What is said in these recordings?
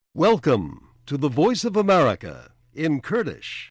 Welcome to the Voice of America in Kurdish.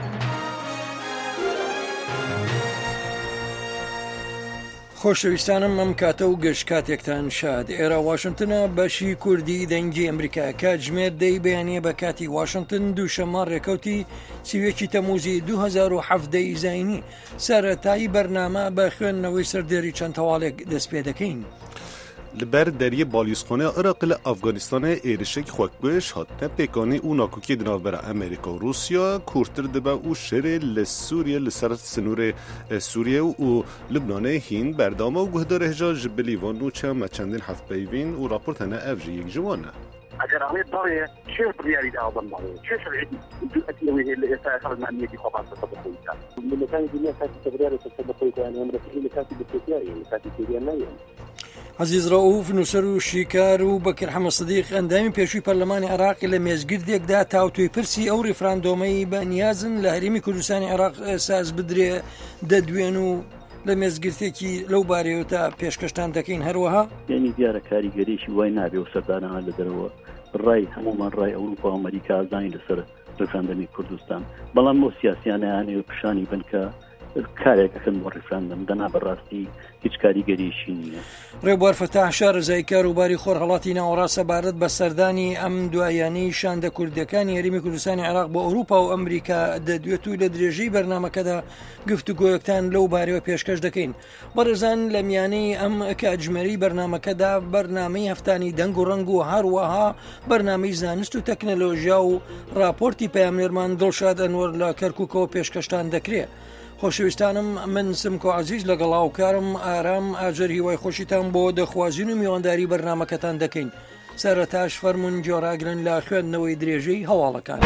خۆشەویستانم ئەم کاتە و گەشت کاتێکتان شاد. ئێرە واشنگتنە بەشی کوردی دەنگی ئەمریکا کاتژمێر دەی بەیانیە بە کاتی واشنگتن دووشەمە ڕێکەوتی سیوێکی تەموزی 2017 زاینی سەرەتایی بەرنامە بە خوێندنەوەی سەردێری چەند تەواڵێک دەست پێ دەکەین. لبر دریه بالیسخانه عراق افغانستان ایرشک خوکبش هاتنه پیکانی او ناکوکی دنابر امریکا و روسیا کورتر دبا او شر لسوریه لسر سنور سوریه و لبنان هین بردام و گهدار هجاج بلیوان و چه چندین هفت بیوین و راپورت هنه افجی یک جوانه اگر عملية ضرية شو بريالي ده أظن ضرية شو شرعي الأتيوي اللي يسافر المعنية دي خطأ تطبقوا كان من مكان الدنيا كانت تبرير تطبقوا كان أمريكا اللي كانت بالتوكيا اللي كانت سوريا نايم عزیز ڕەوف نووسەر و شیکار و بەکر حەمە سەدیق ئەندامی پێشووی پەرلەمانی عێراق لە مێزگردێکدا تاوتوی پرسی ئەو ڕیفراندۆمەی بە نیازن لە هەرێمی کوردستانی عێراق ساز بدرێ دەدوێن و لە مێزگرتێکی لەو بارەیەوە تا پێشکەشتان دەکەین هەروەها یعنی دیارە کاریگەریشی وای نابێ و سەردانان لە دەرەوە ڕای هەمومان ڕای ئەوروپا و ئەمریکا ئازانی لەسەر ڕیفراندەمی کوردستان بەڵام بۆ سیاسیانەیانێ پیشانی بن کە کارێکەکەن بۆ ڕیفراندەم دەنا بەڕاستی هیچ کاریگەریشی نییە. ڕێبوار فەتاح شارەزای کاروباری خۆرهەڵاتی ناوەڕاستە بارەت بە سەردانی ئەم دوایانەی شاندە کوردەکانی هەرێمی کوردستانی عێراق بۆ ئەوروپا و ئەمریکا دەدوێت و لە درێژەی بەرنامەکەدا گفتوگۆیەکتان لەو بارەوە پێشکەش دەکەین. بەڕێزان لە میانەی ئەم کاتژمێری بەرنامەکەدا بەرنامەی هەفتانی دەنگ و ڕەنگ و هەروەها بەرنامەی زانست و تەکنەلۆژیا و راپۆرتی پەیامنێرمان دڵشاد ئەنوەر لە کەرکووکەوە پێشکەشتان دەکرێت. خۆشەویستانم من سمکۆ عزیز لەگەڵاو کارم ئارام ئاژەر هیوای خۆشیتان بۆ دەخوازین و میوانداری بەرنامەکەتان دەکەین. سەرەتاش فەرمون جۆراگرن لە خوێندنەوەی درێژەی هەواڵەکان.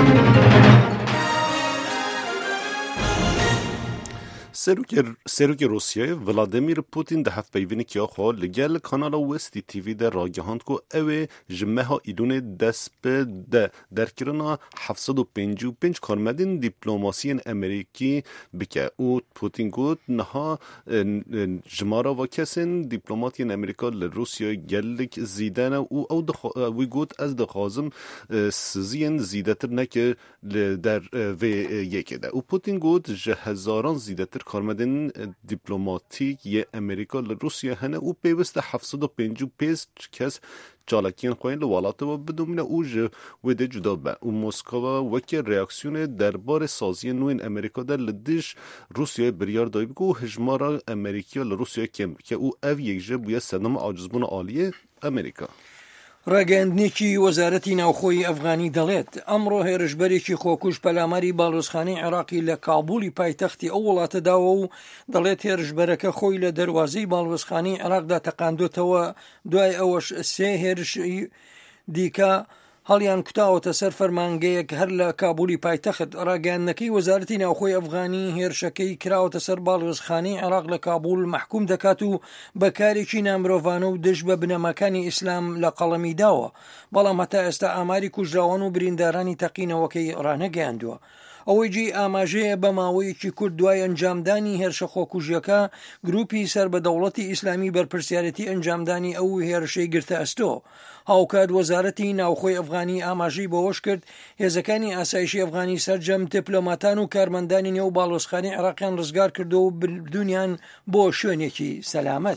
سروک روسیه ولادیمیر پوتین ده هفت بیوینی که آخوا لگل کانال وستی تیوی در راگهاند که اوه جمعه ها ایدون دست به در کرنا 755 کارمدین دیپلوماسی امریکی بکه او پوتین گود نها جمارا و کسین دیپلوماتی امریکا لروسیا گلک زیدن او وی گود از دخوازم سزین زیده تر نکه در وی یکی ده او پوتین گود هزاران زیده تر کارمدن دیپلماتیک یه امریکا لروسیا هنه او پیوسته 755 کس چالکین خوین لوالات و بدومینه او وده جدا به او مسکو وکی ریاکسیون دربار سازی نوین امریکا در لدیش روسیا بریار دایی بگو هجمارا امریکا لروسیا کم که او او یک جه بویا سنم عاجزبون عالیه امریکا. ڕاگەاندنێکی وەزارەتی ناوخۆی ئەفغانی دەڵێت ئەمڕۆ هێرشبەرێکی خۆکوش پەلاماری باڵۆزخانەی عێراقی لە کابولی پایتەختی ئەو وڵاتەداوە و دەڵێت هێرشبەرەکە خۆی لە دەواازەی باڵۆزخانەی عێراقدا تەقاندوتەوە دوای ئەوەش سێ هێرشی دیکە هەڵیان کوتاوەتە سەر فەرمانگەیەک هەر لە کابولی پایتەخت. ڕاگەاندنەکەی وەزارەتی ناوخۆی ئەفغانی هێرشەکەی کراوەتە سەر باڵۆزخانەی عێراق لە کابول محکوم دەکات و بەکارێکی نامرۆڤانە و دژ بە بنەماکانی ئیسلام لە قەڵەمی داوە، بەڵام هەتا ئێستا ئاماری کوژراوان و بریندارانی تەقینەوەکەی ڕانەگەیاندووە. ئەوەی جی ئاماژەیە بە ماوەیەکی کورد دوای ئەنجامدانی هێرشە خۆکوژیەکە گروپی سەر بە دەوڵەتی ئیسلامی بەرپرسیارەتی ئەنجامدانی ئەو هێرشەی گرتە ئەستۆ. هاوکات وەزارەتی ناوخۆی ئەفغانی ئاماژەی بەوەش کرد هێزەکانی ئاسایشی ئەفغانی سەرجەم دیپلۆماتان و کارمەندانی نێو باڵۆزخانەی عێراقیان ڕزگار کردو و بردوونیان بۆ شوێنێکی سەلامەت.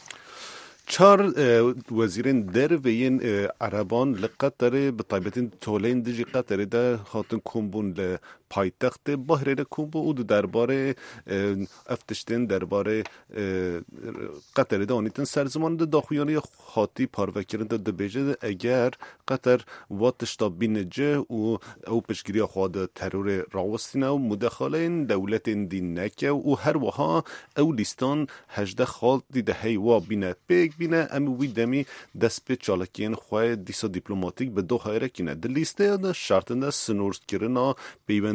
چهار وزیرین در وین عربان لقطر بطایبتین تولین دیجی قطر ده خاطن کمبون ل پایتخت بحرین کمبو او درباره افتشتن درباره قطر ده آنیتن سرزمان ده داخویانی خاطی پاروکرن ده دبیجه اگر قطر واتشتا بینجه او پشگیری خواد ترور راوستینه و مدخلین دولت دین نکه و هر وها او لیستان 18 خال دیده هیوا بینه پیک بینه امی وی دمی دست به چالکین خواه دیسا دیپلوماتیک به دو خیره کنه ده لیسته ده شرطنده سنورست کرنا پیوند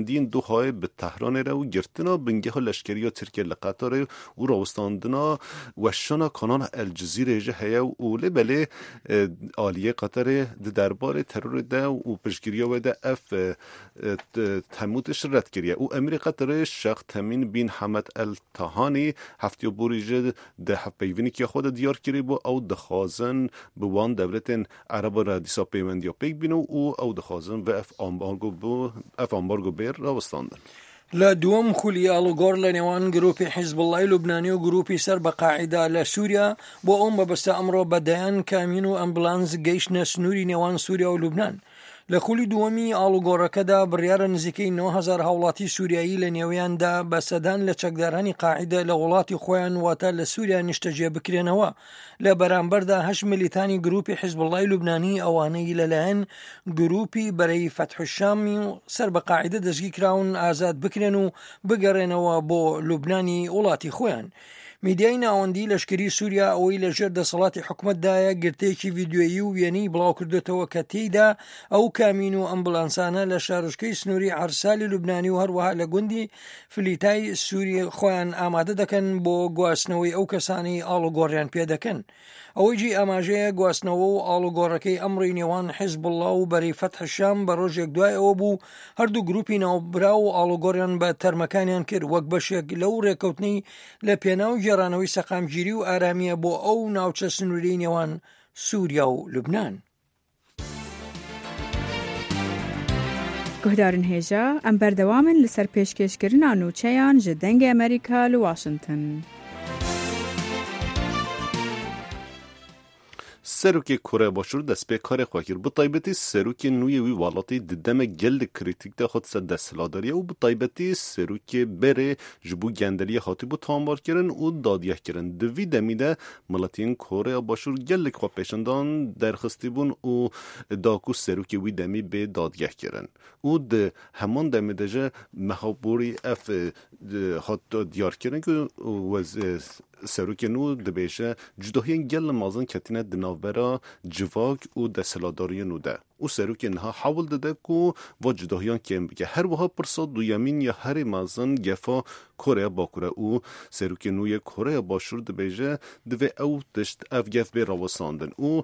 پەیوەندیین دوهای به تهران را و گرتنا بنگه لشکری و ترکیه لقطار و راوستاندنا وشانا کانال الجزیره جه هیا و لبله آلیه قطر دربار ترور ده و پشگیریه و ده اف تموتش رد کریه و امیر قطر شخ تمین بین حمد التهانی هفته بوریجه ده پیوینی که خود دیار کری با او دخوازن بوان دولت عرب را دیسا پیوندی و پیک بینو او دخوازن و اف امبارگو بیر راوستاندن. لە دووەم خولی ئاڵوگۆڕ لە نێوان گروپی حیزب اللای لوبنانی و گروپی سەر بە قاعیدا لە سووریا بۆ ئەو مەبەستە ئەمڕۆ بەدەیان کامین و ئەمبولانس گەیشتنە سنووری نێوان سووریا و لوبنان. لە خولی دووەمی ئاڵوگۆڕەکەدا بڕیارە نزیکەی 9,000 هاوڵاتی سووریایی لە نێویاندا بە سەدان لە چەکدارانی قاعیدە لە وڵاتی خۆیان واتە لە سووریا نیشتەجێ بکرێنەوە لە بەرامبەردا 8 ملیتانی گروپی حیزب اللای لوبنانی ئەوانەی لەلایەن گروپی بەرەی فتح الشامی و سەر بە قاعیدە دەستگیر کراون ئازاد بکرێن و بگەڕێنەوە بۆ لوبنانی وڵاتی خۆیان. میدیای ناوەندی لەشکری سووریا ئەوەی لەژێر دەسەڵاتی حکومەتدایە گرتەیەکی ڤیدیۆیی و وێنەی بڵاو کردوێتەوە کە تێیدا ئەو کامین و ئەمبولانسانە لە شارۆچکەی سنووری عەرسالی لوبنانی و هەروەها لە گوندی فلیتای سووری خۆیان ئامادە دەکەن بۆ گواستنەوەی ئەو کەسانی ئاڵوگۆڕیان پێ دەکەن. ئەوەی جی ئاماژەیە گواستنەوە و ئاڵوگۆڕەکەی ئەمڕی نێوان حیزب الله و بەرەی فتح شام بە ڕۆژێک دوای ئەوە بوو هەردوو گروپی ناوبرا و ئاڵوگۆڕیان بە تەرمەکانیان کرد وەک بەشێک لەو ڕێکەوتنەی لە پێناو گێڕانەوەی سەقامگیری و ئارامیە بۆ ئەو ناوچە سنووری نێوان سووریا و لوبنان. گهدارن هێژە ئەم بەردەوامن لەسەر پێشکەشکردنا نوچەیان ji dengê ئەمریکا لە واشنگتن. سروکی کره باشور دست به کار خواهیر به طایبتی سروکی نوی وی والاتی ددم گل کریتیک ده خود سد دستلاداری و به طایبتی سروکی بره جبو گندلی خاطی بو تامبار کرن و دادیه کرن دوی دمیده ملتین کره باشور گل خواه پیشندان درخستی بون و داکو سروکی وی دمی به دادیه کرن و ده همان دمیده جه محابوری اف خاط دیار کرن که سروکی نو دبیشه جداهی گل مازن کتینه دناورا جواک و دستلاداری نو ده و سروکی نها حاول داده که و جداهیان کم بگه هر وها پرسا دویمین یا هر مازن گفا کره باکره و سروکی نوی کره باشور دبیشه دوی او دشت اف گف بی رواساندن و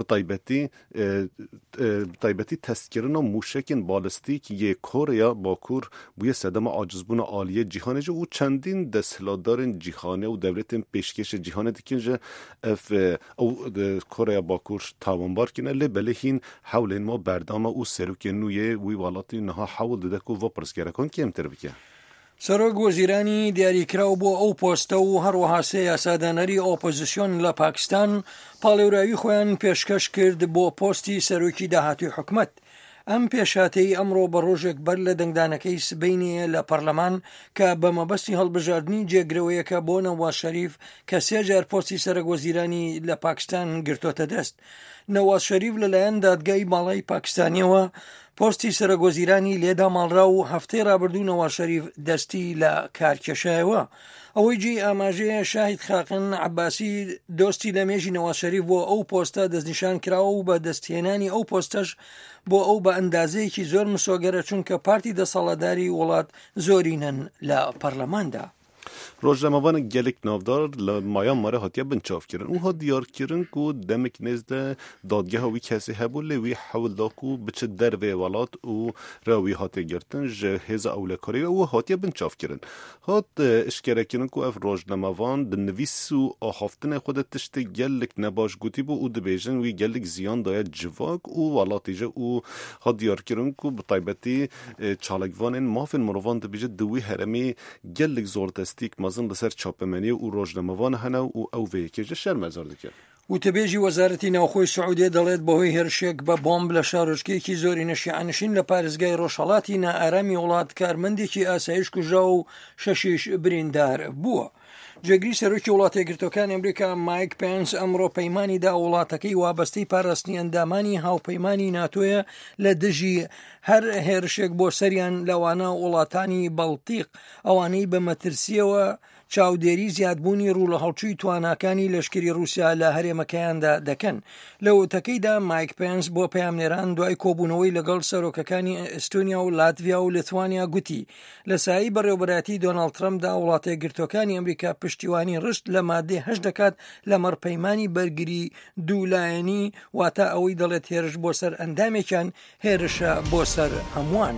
بطایبتی تسکرنا موشکین بالستیک یه کره باکور بوی صدام عاجزبون عالیه جیهانه و چندین دستلادارن جیهانه و دولت پیشکش جیهانه دیکنجه اف او کره باکور تاوانبار کنه لبله هین حولین ما بردامه او سروکی نوی وی والاتی نها حول داده که و پرسگره کن که امتر بکه سەرۆک وەزیرانی دیاریکراو بۆ ئەو پۆستە و هەروەها سێ یاسادانەری ئۆپۆزیسیۆن لە پاکستان پاڵێوراوی خۆیان پێشکەش کرد بۆ پۆستی سەرۆکی داهاتوی حکومەت. ئەم پێشاتەی ئەمڕۆ بە ڕۆژێک بەر لە دەنگدانەکەی سبەینێ لە پەرلەمان کە بە مەبەستی هەڵبژاردننی جێگرەوەیەکە بۆ نەواز شەریف کە سێ جار پۆستی سەرۆک وەزیرانی لە پاکستان گرتۆتە دەست. نەواز شەریف لەلایەن دادگای باڵای پاکستانیەوە پۆستی سەرۆک وەزیرانی لێدا ماڵرا و هەفتەی ڕابردوو نەواز شەریف دەستی لە کارکێشایەوە. ئەوەی جی ئاماژەیە شاهید خاقن عباسی دۆستی لە مێژی نەواز شەریف بۆ ئەو پۆستە دەستنیشان کراوە و بە دەستهێنانی ئەو پۆستەش بۆ ئەو بە ئەندازەیەکی زۆر مسۆگەرە چونکە پارتی دەسەڵاتداری وڵات زۆرینن لە پەرلەماندا. روزنامه‌وان گلک نافدار لمایان ماره هاتیه بنچاف کردن اونها دیار کردن که دمک نزد دادگاه وی کسی هبول وی حول داکو بچه در وی ولات و راوی هاتی گرتن جهاز اولکاری و هاتیه بنچاف کردن هات اشکره کردن که اف روزنامه‌وان دنویس و آخافتن خود تشت گلک نباش گوتی بو او دبیجن وی گلک زیان داید جواک و ولاتی جه و هات دیار کردن که بطایبتی چالکوان مافن مروان دبیجه دوی هرمی گلک زوردستیک مازن لسر چاپمنی و روزنامه‌وان هنه و او ویکیج شرمزار دکه وتەبێژی وەزارەتی ناوخۆی سعودیە دەڵێت بەهۆی هێرشێک بە بۆمب لە شارۆچکەیەکی زۆری نەشیعانشین لە پارێزگای ڕۆژهەڵاتی نائارامی وڵات کارمەندێکی ئاسایش کوژرا و 6 بریندار بووە. جێگری سەرۆکی وڵاتە یەکگرتووەکانی ئەمریکا مایک پێنس ئەمڕۆ پەیمانیدا وڵاتەکەی وابەستەی پاراستنی ئەندامانی هاوپەیمانی ناتۆیە لە دژی هەر هێرشێک بۆ سەریان لەوانە وڵاتانی بەڵتیق ئەوانەی بە مەترسیەوە چاودێری زیادبوونی ڕوو لە هەڵچووی تواناکانی لەشکری رووسیا لە هەرێمەکەیاندا دەکەن. لە وتەکەیدا مایک پێنس بۆ پەیامنێران دوای کۆبوونەوەی لەگەڵ سەرۆکەکانی ئەستۆنیا و لاتڤیا و لتوانیا گوتی لە سایی بەڕێوەبەراتی دۆناڵد ترەمپدا وڵاتە یەکگرتووەکانی ئەمریکا پشتیوانی ڕشت لە مادەی 8 دەکات لە مەڕپەیمانی بەرگری دوولایەنی، واتە ئەوەی دەڵێت هێرش بۆ سەر ئەندامێکیان هێرشە بۆ سەر هەمووان.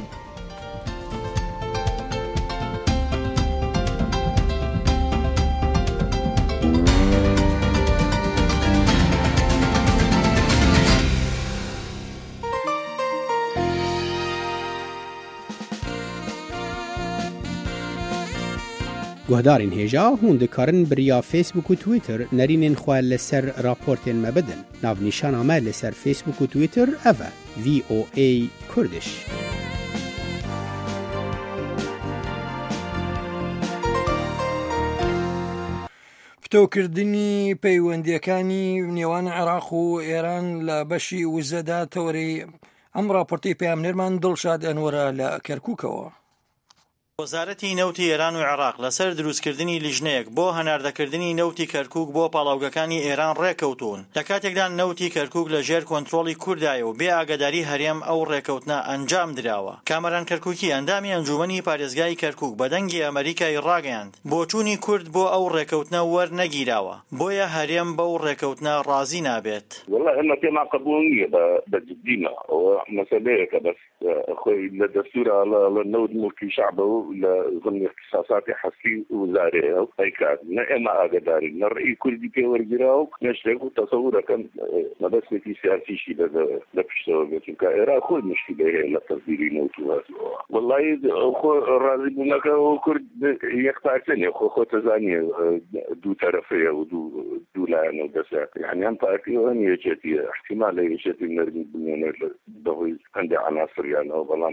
گوهدارین هێژا هون دikarin biriya Facebook و Twitter nərînên xwe li ser raportên me bidin. Navnîşana me li ser Facebook û Twitter ev e VOA Kurdish. پتۆکردنی پەیوەندیەکانی نێوان عێراق و ئێران لە بەشی وزەدا تەوەری ئەم راپۆرتەی پەیامنێرمان دڵشاد ئەنوەرە لە کەرکووکەوە. وەزارەتی نەوتی ئێران و عێراق لەسەر دروستکردنی لیژنەیەک بۆ هەناردەکردنی نەوتی کەرکووک بۆ پاڵاوگەکانی ئێران ڕێکەوتون لە کاتێکدا نەوتی کەرکووک لە ژێر کۆنتڕۆڵی کوردایە و بێ ئاگاداری هەرێم ئەو ڕێکەوتنە ئەنجام درراوە. کامەران کەرکووکی ئەندامی ئەنجومەنی پارێزگای کەرکووک بەدەنگی ئەمریکای ڕاگەیاند بۆچوونی کورد بۆ ئەو ڕێکەوتنە وەرنەگیراوە، بۆیە هەرێم بەو ڕێکەوتنە ڕازی نابێت. والله انا كما قبولني بجدينا ومسألة بس اخوي للدستور على النود ملكي شعبه ضمن اختصاصات حصري وزاريه اي كان ما اقدر نرأي كل دي كور جراو نشتغل تصور كان ما بس في سياسي شيء ده بيشتغل لكن كايرا كل مشكله لا تصديري نوتوا والله اخو راضي بنك كرد يقطع ثاني اخو تزاني دو طرفيه ودو لان بس يعني انت اكيد يجي احتمال يجي نرمي بنيان ضوي عندي عناصر يعني والله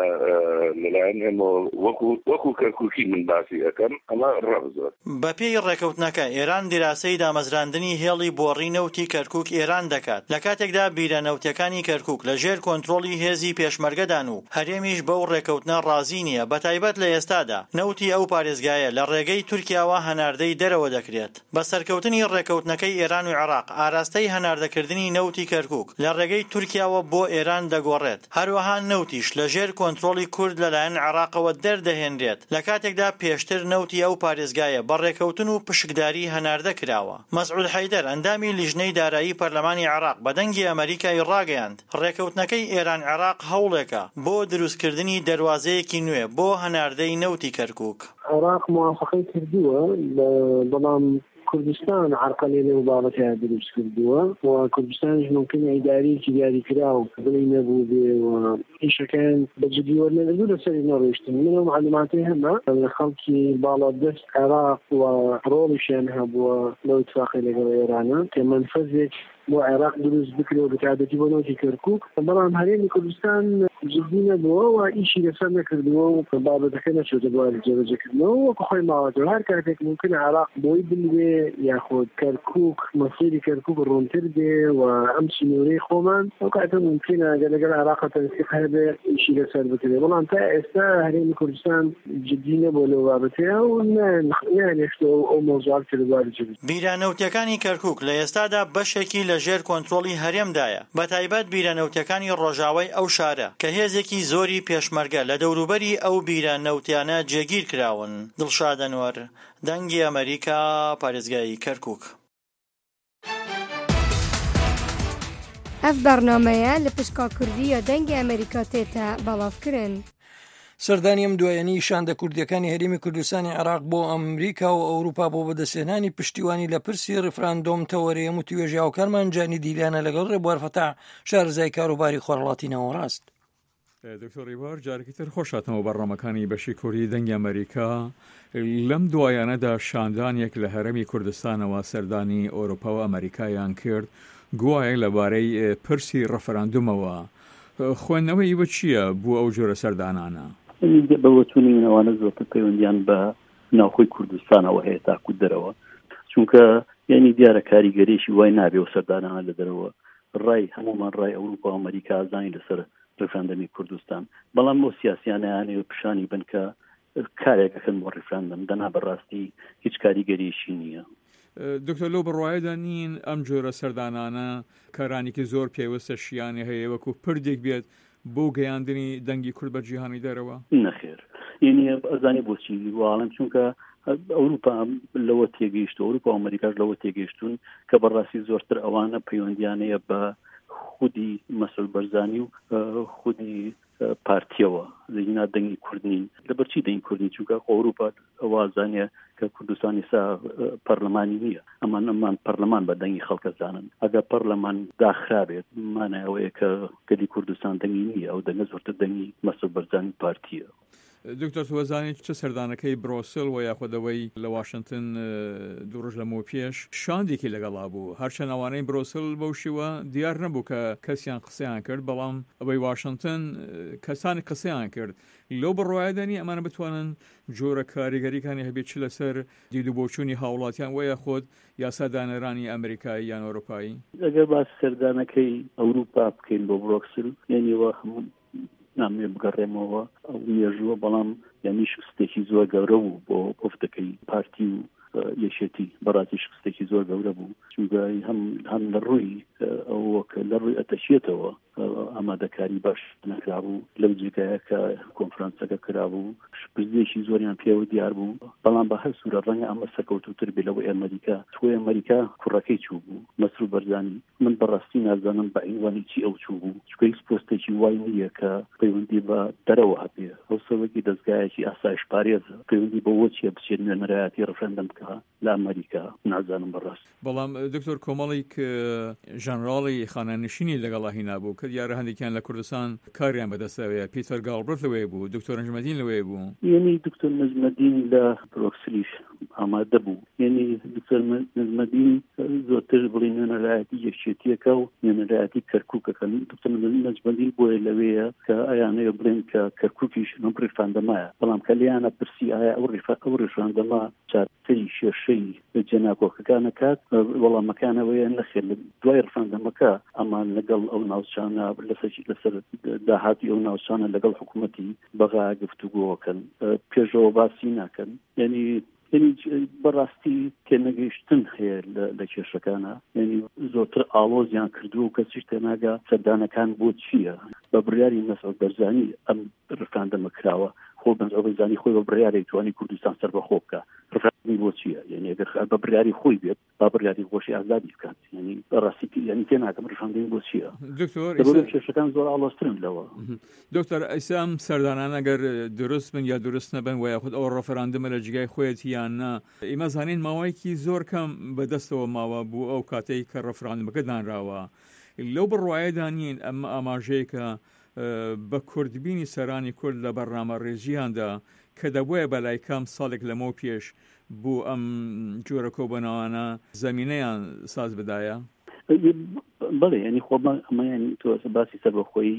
لا انه وەکو کەرکووکی من باسی ئەەکەم ئەمە ڕەبزۆر. بە پێی ڕێکەوتنەکە ئێران دیراسەی دامەزراندنی هێڵی بۆڕی نەوتی کەرکووک ئێران دەکات لە کاتێکدا بیرە نەوتەکانی کەرکووک لە ژێر کۆنتڕۆڵی هێزی پێشمەرگەدان و هەرێمیش بەو ڕێکەوتنە ڕازی نییە. بەتایبەت لە ئێستادا نەوتی ئەو پارێزگایە لە ڕێگەی تورکیاوە هەناردەی دەرەوە دەکرێت. بە سەرکەوتنی ڕێکەوتنەکەی ئێران و عێراق ئاراستەی هەناردەکردنی نەوتی کەرکووک لە ڕێگەی تورکیاوە بۆ ئێران دەگۆڕێت. هەروەها نەوتیش لە ژێر کۆنتڕۆڵی کورد لەلایەن عێراقەوە دەردەهێنرێت لە کاتێکدا پێشتر نەوتی ئەو پارێزگایە بە ڕێکەوتن و پشکداری هەناردە کراوە. مەسعود حەیدەر ئەندامی لیژنەی دارایی پەرلەمانی عێراق بەدەنگی ئەمریکای ڕاگەیاند ڕێکەوتنەکەی ئێران عێراق هەوڵێکە بۆ دروستکردنی دەواازەیەکی نوێ بۆ هەناردەی نەوتی کەرکووک. عێراق موافقەی کردووە بەڵام کوردستان عرقەلێ لەو بابەتە دروست کردووە و کوردستانش ممکن ئیداریەکی دیاریکرا و بڵی نەبوو بێ و ئیشەکان بەجددی وەرنەگرتووە لەسەری نەڕۆیشتن. منە معلوماتی هەمە لە خەڵکی باڵادەست عێراق و ڕۆڵیشیان هەبووە لەو اتفاقی لەگەڵ ئێرانە کە منفەزێک بۆ عێراق دروست بکرێەوە بەتابەتی بۆ نەوتی کەرکووک، بەڵام هەرێمی کوردستان جددی نەبووە و ئیشی لەسەر نەکردووە و بابەتەکە نەچۆتە بواری جێبەجێکردنەوە وەکو خۆی ماوەتەوە. هەر کاتێک ممکنە عێراق بۆی بنوێ یاخۆ کەرکووک مەسیری کەرکووک ڕوونتر بێ و ئەم سنوورەی خۆمان ئەو کاتە ممکنە لەگەڵ عێراق تەنسیق هەبێ ئیشی لەسەر بکرێ، بەڵام تا ئێستا هەرێمی کوردستان جددی نەبووە لەو بابەتەیە و نانێشتەوە ئەو مۆزوعات کە لە بواری جێبەجێ. بیرانەوتەکانی کەرکووک لە ئێستادا بەشێکی لە ژێر کۆنتڕۆڵی هەرێمدایە، بەتایبەت بیرانەوتەکانی ڕۆژاوای ئەو شارە کە هێزێکی زۆری پێشمەرگە لە دەوروبەری ئەو بیرانەوتیانە جێگیر کراون. دڵشاد ئەنوەر، دەنگی ئەمریکا، پارێزگای کەرکووک. ئەف بەرنامەیە لە پشکا کوردی دەنگی ئەمریکا تێتە بەڵاوکردن. سەردانی ئەم دوایەنی شاندە کوردیەکانی هەرێمی کوردستانی عێراق بۆ ئەمریکا و ئەوروپا بۆ بەدەستهێنانی پشتیوانی لە پرسی ڕفراندۆم تەوەریەم و توێژی هاوکارمان جانی دیلانە لەگەڵ ڕێبوار فەتاح شارزای کاروباری خۆرهەڵاتی ناوەڕاست. دکتۆر ڕیبار جارێکی تر خۆشاتەوە بەڕامەکانی بەشی کوردی دەنگی ئەمریکا لەم دوایانەدا شاندانێک لە هەرەمی کوردستانەوە سەردانی ئەوروپا و ئەمریکایان کرد گوایە لەبارەی پرسی ڕەفەراندومەوە. خوێندنەوەی بە چییە بۆ ئەو جۆرە سەردانانە؟ بەوەتونینەوانە زۆرتر پەیوەندیان بە ناوخۆی کوردستانەوە هەیە تاکو دەرەوە، چونکە یعنی دیارە کاریگەریشی وای نابێ و سەردانانە لە دەرەوە ڕای هەمومان ڕای ئەوروپا و ئەمریکا ئازانی لەسەر ڕفراندەمی کوردستان، بەڵام بۆ سیاسیانیانێ پیشانی بن کە کارێکەکەن بۆ ڕیفراندەم دەنا بەڕاستی هیچ کاریگەریشی نییە. دکتۆر لەو بڕواایدا نین ئەم جۆرە سەردانانە کارانێکی زۆر پێوەستە شیانی هەیە وەکو پردێک بێت بۆ گەیاندنی دەنگی کورد بە جیهانی دەرەوە؟ نەخێر، یعنی ئەزانێ بۆچی واڵم چونکە ئەوروپا لەوە تێگەیشت، ئەوروپا و ئەمریکاش لەوە تێگەیشتون کە بەڕاستی زۆرتر ئەوانە پەیوەندیانەیە بە خودی مەسعود بەرزانی و خودی پارتیەوە لەینا دەنگی کوردنی لەبەرچی دەنگی کوردنی چونکە ئەوروپا ئەوازانێ کە کوردستانی سا پەرلەمانی نییە، ئەمان پەرلەمان بە دەنگی خەڵکەزانن. ئەگەر پەرلەمان داخرابێت مانایەوەیە کە گەلی کوردستان دەنگی نییە، ئەو دەنگە زۆرتر دەنگی مەسعود بەرزانی پارتیە. دکتۆر توەزانێت چه سەردانەکەی برۆسل و یاخودەوەی لە واشنگتن دوو ڕۆژ لەمەوە پێش شاندێکی لەگەڵا بوو، هەرچەند ئەوانەی برۆسل بەو شێوە دیار نەبوو کە کەسیان قسەیان کرد، بەڵام ئەوەی واشنگتن کەسانی قسەیان کرد. لەو بڕواایدانی ئەمانە بتوانن جۆرە کاریگەریەکانی هەبێت چ لەسەر دید و بۆچوونی هاوڵاتیان وە خۆت یاسادانەرانی ئەمریکایی یان ئەوروپایی؟ ئەگەر باس سەردانەکەی ئەوروپا بکەین بۆ برۆکسل یعنیوە هەموو نامێ بگەڕێمەوە ئەو مێژووە، بەڵام یعنی شکستێکی زۆر گەورە بوو بۆ گفتەکەی پارتی و یەشێتی بەڕاستی شکستێکی زۆر گەورە بوو، چونکە هەم لە ڕووی ئەوە کە لە ڕووی ئەتەشێتەوە ئامادەکاری باش نەکرابوو لەو جێگایە کە کۆنفرانسەکە کرابوو، شپزێکی زۆریان پێوە دیار بوو، بەڵام بە هەر سوورە ڕەنگە ئەمە سەرکەوتووتر بێ لەوەی ئەمریکا. توی ئەمریکا کوڕەکەی چوو بوو مەسعود بەرزانی، من بەڕاستی نازانم بە عینوانی چی ئەو چوو بوو، چونکە هیچ پۆستێکی وای نییە کە پەیوەندی بە دەرەوە هەبێ، ئەو سەرۆکی دەستگایەکی ئاسایش پارێزە، پەیوەندی بە وە چیە بچێت نوێنەرایەتی ڕەفرەندەم بکە لە ئەمریکا نازانم بەڕاست. بەڵام دکتۆر کۆمەڵێک ژەنڕاڵی خانەنشینی لەگەڵا هینا بوو کە دیارە هەندێکیان لە کوردستان کاریان بەدەستەوەیە، پیتەر گاڵبرت لەوەیە بوو، دکتۆر نەجمەدین لەوەیە بوو. یعنی دکتۆر نەجمەدین لە برۆکسلیش ئامادە بوو، یعنی دکتۆر نەجمەدین زۆرتر بڵێ نوێنەرایەتی یەکێتیەکە و نوێنەرایەتی کەرکووکەکەن. دکتۆر نەجمەدین بۆیە لەوەیە کە ئەیانەیە بڵێن کە کەرکووکیش نم ڕیفراندەمایە، بەڵام کە لیانە پرسی ئایا ئەو ڕیفراندەما چارتەی شێشەی جەناکۆکەکانە کات وەڵامەکانەوەیە نەخێر دوای ڕیفراندەمەکە ئەمان لەگەڵ ئەو ناوچانە لەسەر داهاتی ئەو ناوچانە لەگەڵ حکوومەتی بەغا گفتوگۆکەن، پێشەوە باسی ناکەن. یعنی بەڕاستی تێنەگەیشتن هەیە لە کێشەکانە، یعنی زۆرتر ئاڵۆزیان کردووە و کەسیش تێناگا سەردانەکان بۆ چییە. بە بڕیاری مەسعود بەرزانی ئەم ڕیفراندەمە کراوە، خۆ بەرزانی خۆی بە بڕیارێک توانی کوردستان سەر بەخۆ بکە، ڕیفراندەمی بۆ چییە؟ یعنی ئەگەر بە بڕیاری خۆی بێت با بڕیاری خۆشی ئازادی بکات، یعنی ڕاستی یعنی تێناکەم ڕیفراندەمی بۆ چییە؟ دکتۆر کێشەکان زۆر ئاڵۆزترن لەوە. دکتۆر ئەیسام سەردانان ئەگەر دروست بن یا دروست نەبن و یاخود ئەو ڕەفەراندەمە لە جگای خۆیەتی یان نا، ئێمە زانین ماوەیەکی زۆر کەم بەدەستەوە ماوە بوو ئەو کاتەی کە ڕەفەراندەمەکە دانراوە. لەو بڕواایەدا نین ئەم ئاماژەیە کە بە کوردبینی سەرانی کورد لە بەرنامە ڕێژیاندا کە دەبووە بەلای کام ساڵێک لەمەوە پێش بوو ئەم جۆرە کۆبنەوانە زەمینەیان ساز بدایە؟ بڵێ ینی خۆ ئەمەیان تۆ باسی سەربەخۆیی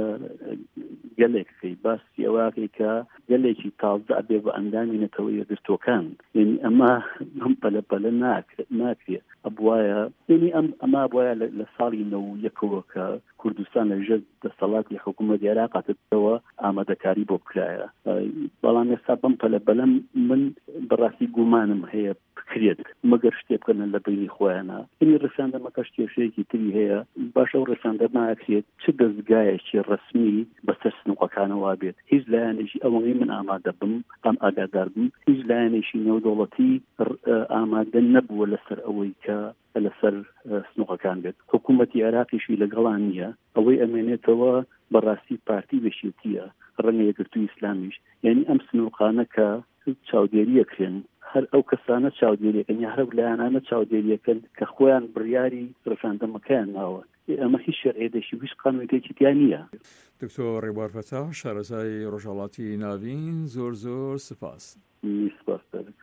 گەلێکەکەی باسی ئەوەکەی کە گەلێکی تازە بێ بە ئەندامی نەتەوەی یەکگرتوەکان، یعنی ئەمە پەلەپەلە ناکرێت ئەبوایە، یعنی ئەمە بواە لە ساڵی 91ەوە کە کوردستان لە ژێر دەسەڵاتی حکوومەتی عێراقاتەوە ئامادەکاری بۆ بکرایە، بەڵام ئێستا بەم پەلەپەلە من بەڕاستی گومانم هەیە بکرێت مەگەر شتێ بکەنە لە بینی خۆیانە. یعنی ڕیفراندەمەکەش کێشەیەکی تری هەیە، باشە ئەو ڕیفراندەمە ئەکرێت چ دەستگایەکی ڕەسمی بەسەر سنووقەکانەوە بێت، هیچ لایەنێکی ئەوەی من ئامادە بم ئەم ئاگادار بم، هیچ لایەنێکی نێودەوڵەتی ئامادە نەبووە لەسەر ئەوەی کە لەسەر سنووقەکان بێت. حکوومەتی عێراقیشی لەگەڵان نییە، ئەوەی ئەمێنێتەوە بەڕاستی پارتی بەشێتیە ڕەنگە یەکگرتووی ئیسلامیش، یعنی ئەم سنووقانە کە چاودێریەکرێن هەر ئەو کەسانە چاودێریەکەن یا هەر لایەنانە چاودێریەکەن کە خۆیان بڕیاری ڕەفراندەمەکەیان ماوە، ئەمە هیچ شەرعێدەشی هیچ قانونێکی تیان نییە. دکتۆر ڕێبوار فەتاح شارەزای ڕۆژهەڵاتی ناوین، زۆر زۆر سپاس. سپاس دەکەم.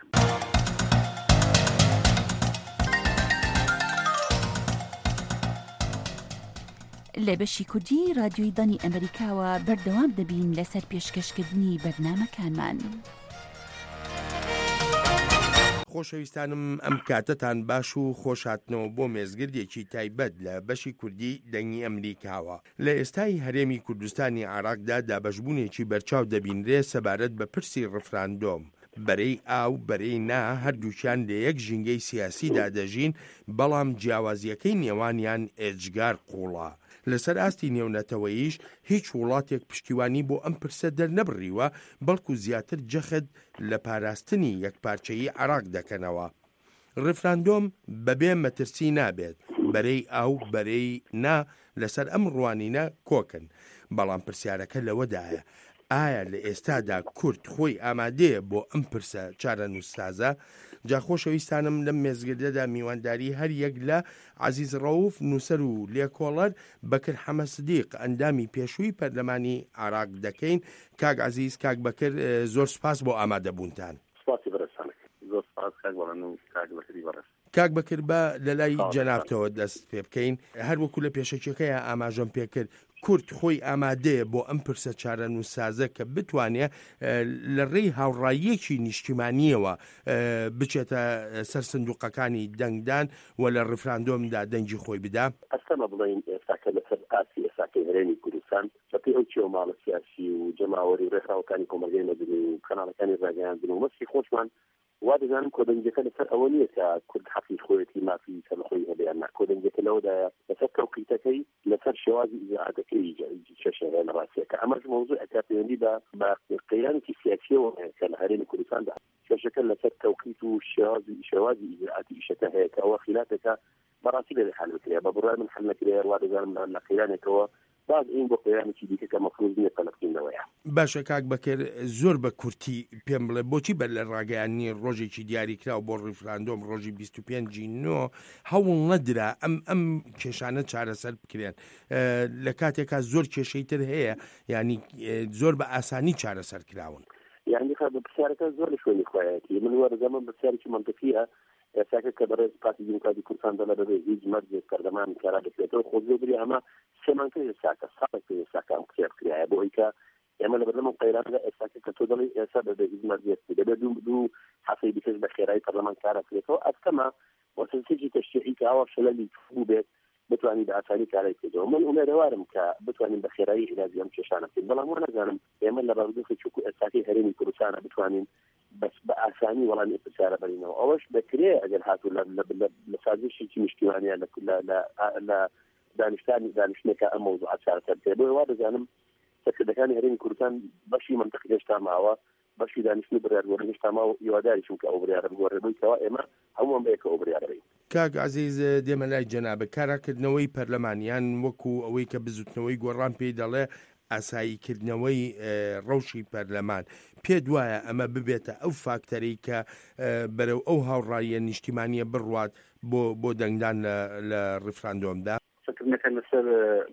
لە بەشی کوردی رادیۆی دانی ئەمریکاوە بەردەوام دەبین لەسەر پێشکەشکردنی بەرنامەکانمان. خۆشەویستانم ئەم کاتتان باش و خۆشاتنەوە بۆ مێزگردێکی تایبەت لە بەشی کوردی دەنگی ئەمریکاوە. لە ئێستای هەرێمی کوردستانی عێراقدا دابەشبوونێکی بەرچاو دەبینرێ سەبارەت بە پرسی ڕفراندۆم. بەرەی ئاو بەرەی نا هەردووچیان لە یەک ژینگەی سیاسیدا دەژین، بەڵام جیاوازیەکەی نێوانیان ئێجگار قوڵە. لەسەر ئاستی نێونەتەوەیش هیچ وڵاتێک پشتیوانی بۆ ئەم پرسە دەرنەبڕیوە، بەڵکو زیاتر جەخت لە پاراستنی یەکپارچەیی عێراق دەکەنەوە. ڕفراندۆم بەبێ مەترسی نابێت، بەرەی ئاو بەرەی نا لەسەر ئەم ڕوانینە کۆکن. بەڵام پرسیارەکە لەوەدایە ئایا لە ئێستادا کورد خۆی ئامادەیە بۆ ئەم پرسە چارە نووسازە؟ جا خۆشەویستانم لەم مێزگردەدا میوانداری هەر یەک لە عەزیز ڕەوف نووسەر و لێکۆڵەر بەکر حەمە سدیق ئەندامی پێشووی پەرلەمانی عێراق دەکەین. کاک عەزیز، کاک بەکر، زۆر سپاس بۆ ئامادەبوونتان. کاک بەکر، بە لە لای جەنابتەوە دەست پێ بکەین. هەر وەکو لە پێشەکیەکەیە ئاماژەم پێکرد، کورد خۆی ئامادەیە بۆ ئەم پرسە چارە نووسازە کە بتوانێت لە ڕێی هاوڕاییەکی نیشتیمانیەوە بچێتە سەر سندوقەکانی دەنگدان و لە ڕفراندۆمدا دەنگی خۆی بدا. ئەستەمە بڵێن ئێستاکە لەسەر ئاسی ئێستاکەی هەرێمی کوردستان بەپێی ئەو چێوە ماڵە سیاسی و جەماوەری و ڕێکخراوەکانی کۆمەلگەی مەدەنی و کەناڵەکانی ڕاگەیاندن و مەسی خۆشمان وا دەزانم کۆدەنگەکە لەسەر ئەوە نییە کە کورد حەقی خۆیەتی مافی سەرخۆی هەبێ نا. کۆدەنگەکە لەوەدایە لەسەر تەوقیتەکەی لەسەر شێوازی ئیزاعاتەکەی شەشێرە لە ڕاستیەکە. ئەمەش مۆزوع ئەکا پەیوەندی بە قەیرانێکی سیاسیەوە کە لە هەرێمی کوردستاندا شەشەکە لەسەر تەوقیت و شێوازی ئیزاعاتی ئیشەکە هەیە کە ئەوە خلافێکە بەڕاستی لێ حل بکرێ. بە بڕای من حل نەکرێ. وا دەزانم لە قەیرانێکەوە بعد این بۆ قەیرانێکی دیکە کە مەفروض نییە تەلەقینەوەیە. باشە کاک بەکر، زۆر بە کورتی پێم بڵێ بۆچی بەر لە ڕاگەیانی ڕۆژێکی دیاریکراو بۆ ڕفراندۆم ڕۆژی 25/9 هەوڵ نەدرا ئەم کێشانە چارەسەر بکرێن لە کاتێکا زۆر کێشەی تر هەیە، ینی زۆر بە ئاسانی چارەسەر کراون؟ یعنی بە پرسیارەکە زۆر لە شوێنی خۆیەتی من وەرزەمە پرسیارێکی منطقیە. ئێستاکە کە بەڕێز پارتی دیموکراتی کوردستان دەڵێ بەبێ هیچ مەرجێک پەرلەمانی کارا دەکرێتەوە خۆ زۆری ئەمە سێمانکە ئێستاکە ساڵێک ئێستاکە ئەم کتێب کرایە بۆ ئەوەی کە ئێمە لە بەرلەمە قەیراندا ئێستاکە کە تۆ دەڵێ ئێستا بەبێ هیچ مەرجێک دەبێت دوو هەفتەی دیکەش بە خێرایی پەرلەمان کارا کرێتەوە. ئەستەمە وەسەسێکی تەشریعی کە ئەوە شەلەلی بوو بێت بتوانین بە ئاسانی کارای کردەوە. من ئومێدەوارم کە بتوانین بە خێرایی علاجی ئەم کێشانە بکەین، بەڵام وا نەزانم ئێمە لە ڕابردووخی چووک و ئێستاکەی هەرێمی کوردستانە بتوانین بس بە ئاسانی وەڵامی پرسیارە بەرینەوە. ئەوەش دەکرێ ئەگەر هاتوو لە سازشێکی نیشتیمانیە لە دانیشتنێکە ئەم مەوزوعات چارەسەر بکرێت. بۆ وا دەزانم سەرکردەکانی هەرێمی کوردستان بەشی منطقی هێشتا ماوە، بەشی دانیشتنی بڕیارگۆڕی هێشتا ماوە هیواداریشم کە ئەو بڕیارە بگۆڕێبوویەوە ئێمە هەمووان بەیەکە ئەو بڕیارە بین. کاک عەزیز، دێمە لای جەنابە کاراکردنەوەی پەرلەمانیان وەکو ئەوەی کە بزوتنەوەی گۆڕان پێی دەڵێ ئاساییکردنەوەی ڕەوشی پەرلەمان، پێ دوایە ئەمە ببێتە ئەو فاکتەری کە بەرەو ئەو هاوڕاییە نیشتیمانیە بڕوات بۆ دەنگدان لە ڕفراندۆمدا؟ فکرنەکە لەسەر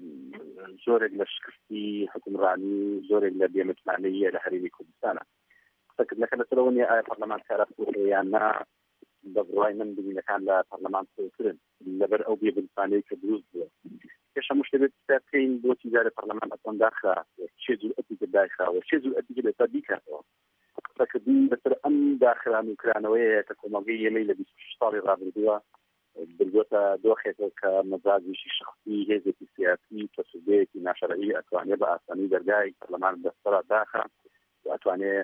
زۆرێک لە شکستی حکومڕانی زۆرێک لە بێمتمانەیە لە هەرێمی کوردستانە. فکرنەکە لەسەرەوە نیە ئایا پەرلەمان کارە یان نا. بە بڕای من ببینەکان لە پەرلەمان سۆکردن لەبەر ئەو بێمتمانەیە کە دروست بووە. کێشە مشتبێت بکەین بۆچی جارێ پەرلەمان ئەتوان داخرا چێ جورئەتی داخراوە چێ جورئەتی لەسەر بیکاتەوە. فکردن لەسەر ئەم داخران و کرانەوەیە کە کۆمەڵگەی یەمەی لە 26 ساڵی ڕابردووە بردووەتە دۆخێکەوە کە مەزاجیشی شخصی هێزێکی سیاسی تەسوودەیەکی ناشەرعی ئەتوانێت بە ئاسانی دەرگای پەرلەمان بەستەرا داخە و ئەتوانێت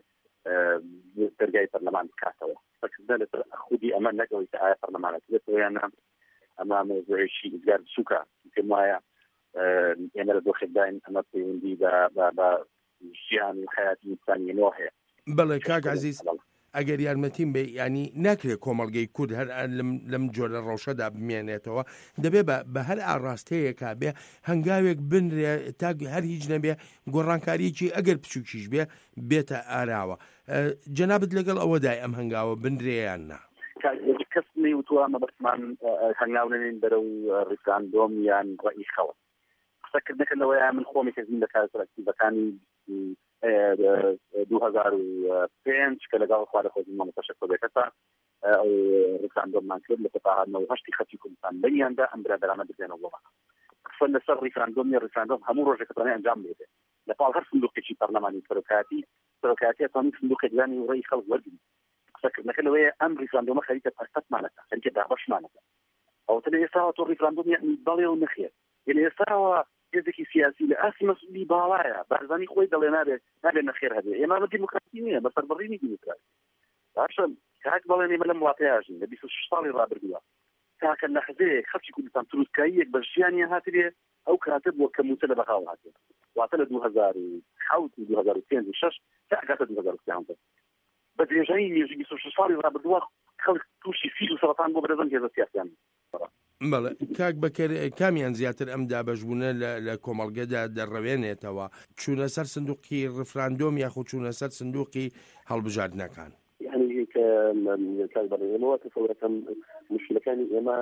دەرگای پەرلەمان بکاتەوە. فکردن لەسەر خودی ئەمە نەکەوەی کە ئایا پەرلەمانەکرێتەوە یان نا. ئەمە مۆزوعێکی ئیزگار بچووکە پێم وایە ئێمە لە دۆخێک داین ئەمە پەیوەندی بە ژیان و حیاتی ئینسانیەوە هەیە. بەڵێ کاک عەزیز، ئەگەر یارمەتیم بێ ینی ناکرێت کۆمەڵگەی کورد هەر لەم جۆرە ڕەوشەدا بمێنێتەوە، دەبێت بە هەر ئاڕاستەیەکا بێ هەنگاوێک بنرێ تا هەر هیچ نەبێ گۆڕانکاریەکی ئەگەر بچووکیش بێتە ئاراوە. جەنابەت لەگەڵ ئەوەدای ئەم هەنگاوە بنرێیان نا؟ کەس نەیوتووە مەبەستمان هەنگاونێن بەرەو ڕفراندۆم یان ڕەئی خەوە. قسەکردنەکە لەوەیە من خۆمی کەزین لە کارەکتیڤەکانی 2005 کە لەگەڵ خوارە خۆزی مامۆستاشە کۆبێکەتا ئەو ڕفراندۆممان کرد لە تەپاهاتنەوە هەشتی خەتی کوردستان بەنیاندا ئەم برادرانە بزێنەوە بۆ قسە لەسەر ڕفراندۆم هەموو ڕۆژێک دەتوانێت ئەنجام بدرێت لەپاڵ هەر سندوقێکی پەرلەمانی سەرۆکایەتی ئەتوانێت سندوقێک لانی ڕێی خەڵک وەرگرێت. قسەکردنەکە لەوەیە ئەم ریفراندۆمە خەریکە پەرسەتمانەکە خەریکە دابەشمانەکە ئەو تەنە ئێستا تۆ ریفراندۆم یعنی بەڵێ و نەخێر یعنی ئێستاوە هێزێکی سیاسی لە ئاسی مەسئولی باڵایە بارزانی خۆی دەڵێ نابێ نەخێر هەبێ ئێمە دیموکراسی نییە بەسەربڕینی دیموکراسی باشە کاک بەڵێن ئێمە لەم وڵاتەیەژین لە 26 ساڵی ڕابردووە تاکە لەحزەیەک خەڵکی کوردستان تروسکاییەک بە ژیانیان هاتبێ ئەو کاتە بووە کەموتە لە بەخاو هاتێ واتە لە 2007 2005 تا کاتە 2015 بە درێژایی نێژی 26 ساڵی ڕابردووە خەڵک تووشی فیل و سەرەتان بۆ بەرەزەن هێزە سیاسیان بەڵێ کاک بەکەر کامیان زیاتر ئەم دابەشبوونە لە کۆمەڵگەدا دەڕەوێنێتەوە چوونە سەر سندوقی ڕفراندۆم یاخود چوونە سەر سندوقی هەڵبژاردنەکان يعني كان برنامج تصوركم مشكلتان إما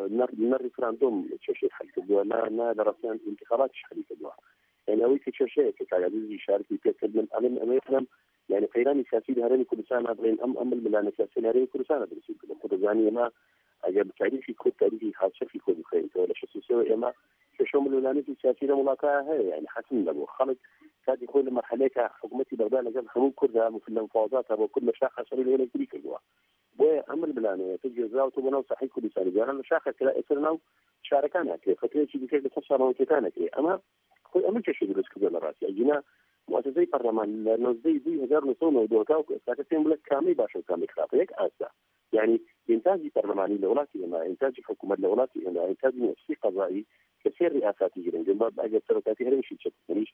نرفراندوم شيء حل كدوا ما درسان انتخابات حل كدوا يعني أوي كشيء كعادي يشارك يتكلم من أمام يفهم يعني قيراني سياسي هرني كل سنة بين أم الملان سياسي هرني كل سنة درسي كده يعني ما أجاب تعريفي كود تعريفي خاصة في كود خير ولا شيء سوى إما شو من الملان السياسي ملاقاة هي يعني حسن له خلق كاد يكون مرحلة حكومتي بغداد لجل حمود كردها في المفاوضات أو كل مشاخة شريرة ولا كذي كلها وأمر بلانه تجي زاو تبغى صحيح كل سنة جانا مشاخة كلا إثرنا شاركنا كذا فترة شيء بكذا تخسر موتتنا كذا أما هو أمر كشيء بس كذا مراسي أجينا مؤسسة برلمان نزدي 2000 موضوعها وساكتين بلد كامل باشا كامل خاطئك أسا يعني إنتاج برلماني لولاتي إما إنتاج حكومة لولاتي إما إنتاج مؤسسي قضائي كثير رئاساتي جدا جنب أجل سرطاتي هرمشي تشتريش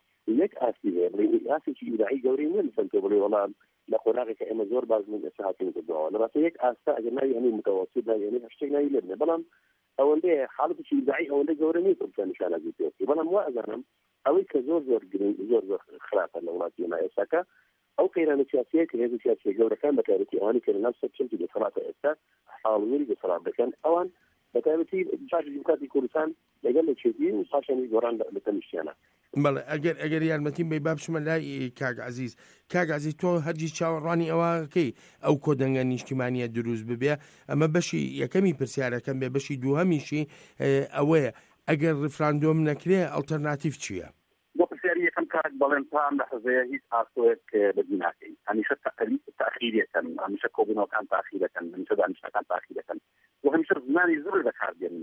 لك أسير لأسير شيء يدعي جوري من سنتبلي والله لقراءك إما زور بعض من الساعتين الدعاء لما تيجي أسا أجمع يعني متوسط يعني هشتغنا يلبنا بلام أو عندي حالة شيء يدعي أو عندي جوري ميتم كان مشان أجيبه بلام وأجرم أو كزور زور خلاف اللغات ما إساكا أو قيران سياسية كهذه سياسية جوري كان بكارتي أواني كان نفس الشيء بصلاة إسا حاولوا بصلاة بكان أوان بكارتي بعض الجمكات كردستان لقل شيء وصاشني جوران لتمشينا بەڵێ ئەگەر یارمەتیم بێ بابشمە لای کاک عزیز تۆ هەرگیز چاوەڕوانی ئەوەکەی ئەو کۆدەنگە نیشتیمانیە دروست ببێ ئەمە بەشی یەکەمی پرسیارەکەم بێ بەشی دووهەمیشی ئەوەیە ئەگەر ڕفراندۆم نەکرێ ئەڵتەرناتیڤ چییە؟ بۆ پرسیاری یەکەم کات بەڵێن تام لە حەزەیە هیچ ئاسۆیەک بەدی ناکەین هەمیشە تاخیرەکەن هەمیشە کۆبوونەوەکان تاخیرەکەن هەمیشە دانیشتەکان تاخیرەکەن و هەمیشە زمانی زۆر بەکاردێنن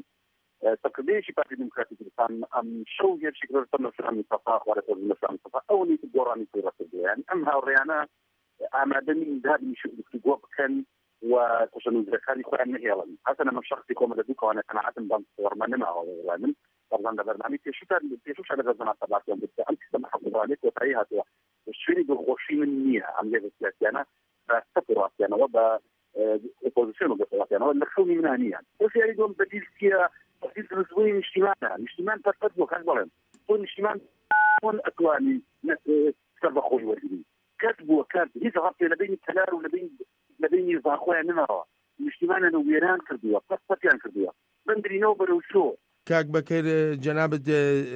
تقديشي بارتي ديمقراطي كردستان ام شو غير شي قدر تم نفسها من صفاء ولا تم نفسها من صفاء او اللي تدوراني في راسه يعني امها وريانا امادني ذهب يشوف في كان وكشنو ذكرني خو انه يلا حسنا من شخصي كوم لديك وانا انا عاتم بنت ورمانما او غانم طبعا ده برنامج شو على غزنا تبعت يوم بس انت سمح بذلك وتعيها الشيء بغوشي مني عم السياسه انا استقرات يعني وضع اوبوزيشن بس يعني ولا خوني من هنيا بس يريدون بديل فيها بديل نسوي اجتماع تقدموا كان ظلم كل اجتماع كل اكواني سبب خوي ولدي كتبوا كاتب هي ظهرت لبين التلال ولبين ضاخويا منها اجتماعنا نويران كردوا قصتيان كردوا بندري نوبر وشو کاک بەکەر جەنابەت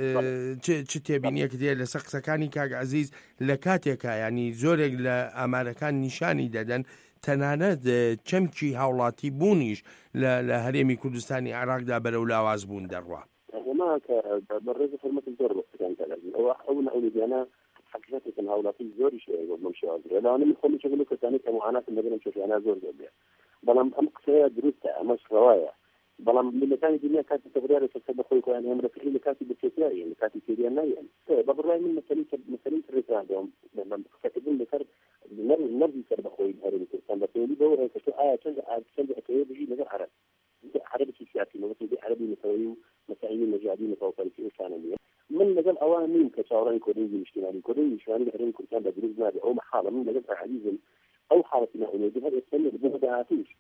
چ تێبینیەک دێ لە سەقسەکانی کاک عەزیز لە کاتێکە ینی زۆرێک لە ئامارەکان نیشانی دەدەن تەنانەت چەمکی هاوڵاتی بوونیش لە هەرێمی کوردستانی عێراقدا بەرەو لاواز بوون دەڕوا هناك بالرز حرمة الزور كان كذا أو أولادنا حقيقة هؤلاء زور شيء قبل مشاهد لا أنا مخلي شغله كثاني كمعاناة المدينة مشاهد أنا زور جدا بلام أمقصها دروسة مش رواية بلام من كان الدنيا كانت تغير تسبب خويك يعني هم رفيقين اللي كانت بالسياسية اللي كانت سيريا نايم بالرأي من مثلين الريفراندوم لما كاتبين لفرد نرجع سبب خوي هذا الكلام بس اللي دور هيك شو تنجح كذا بيجي نجار عربي سياسي مثل عربي مسوي مسائل المجاهدين فوق في الثانوية من مجال أوامين كشاورين كوريين اجتماعي كوريين اجتماعي بحرين كردستان بدرس نادي أو محالة من مجال عزيز أو حالة نحن بهذا السنة بهذا عاتيش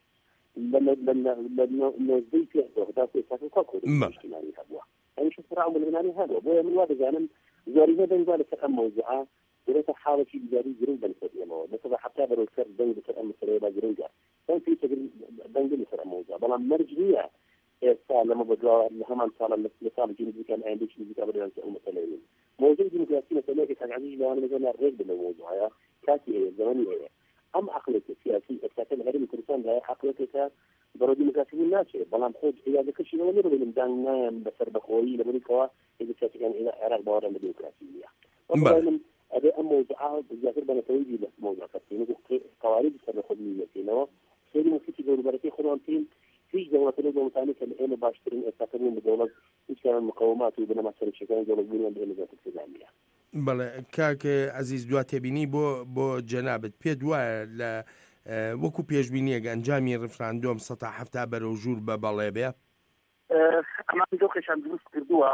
لما زي فيه ده في ساكن كوريين اجتماعي هذا يعني شو فرع من المناني هذا وهو من واحد زانم زاري هذا ذلك كأم موزعة وليس حالة شيء جاري جرين بنسبة ما مثلا حتى برو سر دنج كأم سريرة جرين جار كان في تجري دنج لسر موزع بلا مرجعية لما بدأ لهم صار مثال جنبي كان عندي شيء بيتابع مثلا موجود ديمقراطية مثلا كان عندي لو أنا مثلا الرجل بالموضوع يا كاتي زماني أم عقلك السياسي أكتر هذه الكردستان ده عقلك برو ديمقراطية الناس بلام خود إذا ذكر شيء ولا نرى من دعنا بسر بخوي لما نقول إذا كان إلى عراق بورا الديمقراطية وبعدين هم موضوعات ذاكر بنتويجي له موضوعات يعني قوارب الخدمية كنا سيري مفيد دور بركة خلوانتين في جواتنا جو ثاني كان إيه باشترين استقرين بدولة إيش كان المقاومات وبنا مثلا شكل دولة بينهم بين ذات التجارية. بله كاك عزیز دواتێ بینی بۆ جەنابەت پێ دوایە لە وەکو پێشبینیەک ئەنجامی ڕفراندۆم 170 بەرەو ژوور بە بەڵێ بێ ئەمان دۆخێکیان دروست کردووە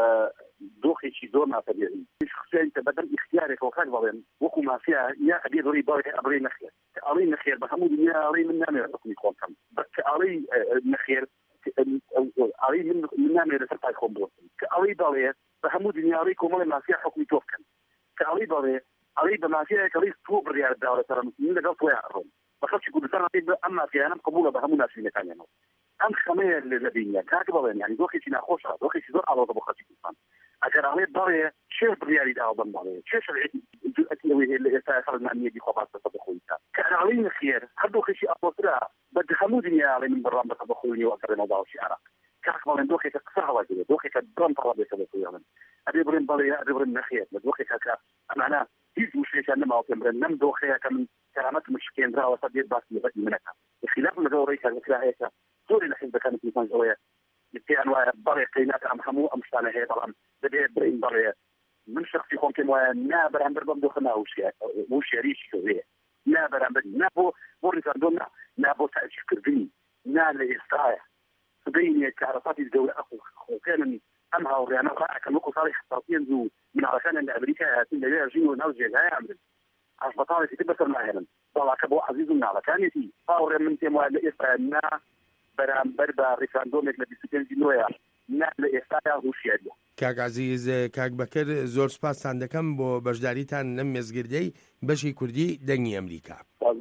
دۆخێکی زۆر ناتەبیعی شخصیان کە بەدەم اختیارێکەوە کار بڵێن وەکو مافیا یا ئەبێ دۆری باڵێ ئەبڕێ نەخێر کە ئەڵێ نەخێر بە هەموو دنیا ئەڵێ من نامێت حکمی خۆم بکەم کە ئەڵێ نەخێر ئەڵێ من نامێت لەسەر پای خۆم بڵێم کە ئەڵێ باڵێ بە هەموو دنیا ئەڵێ کۆمەڵی مافیا حکمی تۆ بکەن کە ئەڵێ باڵێ ئەڵێ بە مافیایەک ئەڵێ تۆ بڕیارت داوە لەسەر من لەگەڵ تۆیان ئەڕۆم بە خەڵکی کوردستان ئەم مافیانەم قبوڵە بە هەموو ناسوینەکانیانەوە ئەم خەمەیە لە بینیە کاک بڵێن یعنی دۆخێکی ناخۆشە دۆخێکی زۆر ئاڵۆزە بۆ خەڵکی کوردستان ئەگەر ئەڵێ باڵێ چێ بڕیاری داوە بەم باڵێ چێ شەرعێتی جورئەتی ئەوەی هەیە لە ئێستا خەڵکمانیەتی خۆباستە بەخۆیتە کە ئەڵێ نەخێر هەر دۆخێکی ئاڵۆزرا بە هەموو دنیا ئەڵێ من بڕام بەخە بەخۆینەوە ئەگەڕێنەوە باوەشی عراق کاک بڵێن دۆخێکە قسە هەڵاگرێ دۆخێکە درۆن پڕابێتە بەخۆیان ئەبێ بڵێن باڵێ ئەبێ بڵێن نەخێر لە دۆخێکە کە ئەمانە هیچ مشکلێکیان نەماوە پێم بڵێن نەم دۆخەیە کە من کەرامەت مشکێنراوە سەر دێت باسی بەدی منەکە بخلاف لەگەڵ ڕێی کارەکرا هەیە زۆری لە حیزبەکانی کوردستان ئەوەیە پێیان وایە بەڵێ قەینات ئەم هەموو ئەم شتانە هەیە بەڵام دەبێت برین بەڵێ من شخصی خۆم پێم وایە نا بەرامبەر بەم دۆخە ناوشێریشی هەیە نا بەرامبەر نا بۆ ڕیکاردۆ نا بۆ تاجیلکردنی نا لە ئێستایە بینێت کارەساتی گەورە خۆکێنن ئەم هاوڕیانە ڕائەکەن وەکو ساڵی حساسیەن و مناڵەکانیان لە ئەمریکا هاتین لەوێ ئەژین و ناو جێگایان بن هەسپەتاڵێکی تر بەسەر ناهێنن بەڵاکە بۆ عەزیز و مناڵەکانێتی هاوڕێ من پێم وایە لە ئێستا نا بەرامبەر بە ڕیفراندۆمێک لە 25 نۆیە نا لە ئێستایا هوشیاریە کاک عەزیز کاک بەکر زۆر سوپاسان دەکەم بۆ بەشداریتان لەم مێزگردەی بەشی کوردی دەنگی ئەمریکا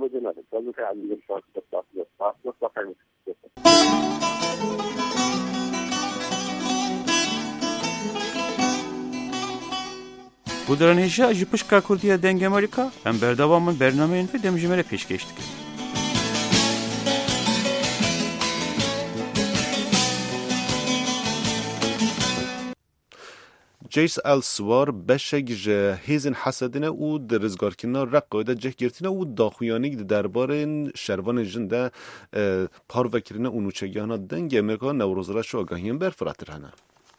Bu dönemde ji pişka Kurdiya deng Amerika em berdewamın bernameyên ve demjimere pêşkêş dikin. جیس السوار بشک جه هیزن حسدینه او در رزگارکینا رقای ده جه گرتینه او داخویانیک دربارن شروان جنده پاروکرینه اونوچگیانا دنگ امریکا نوروزرا شو آگاهیم برفراتر هنه.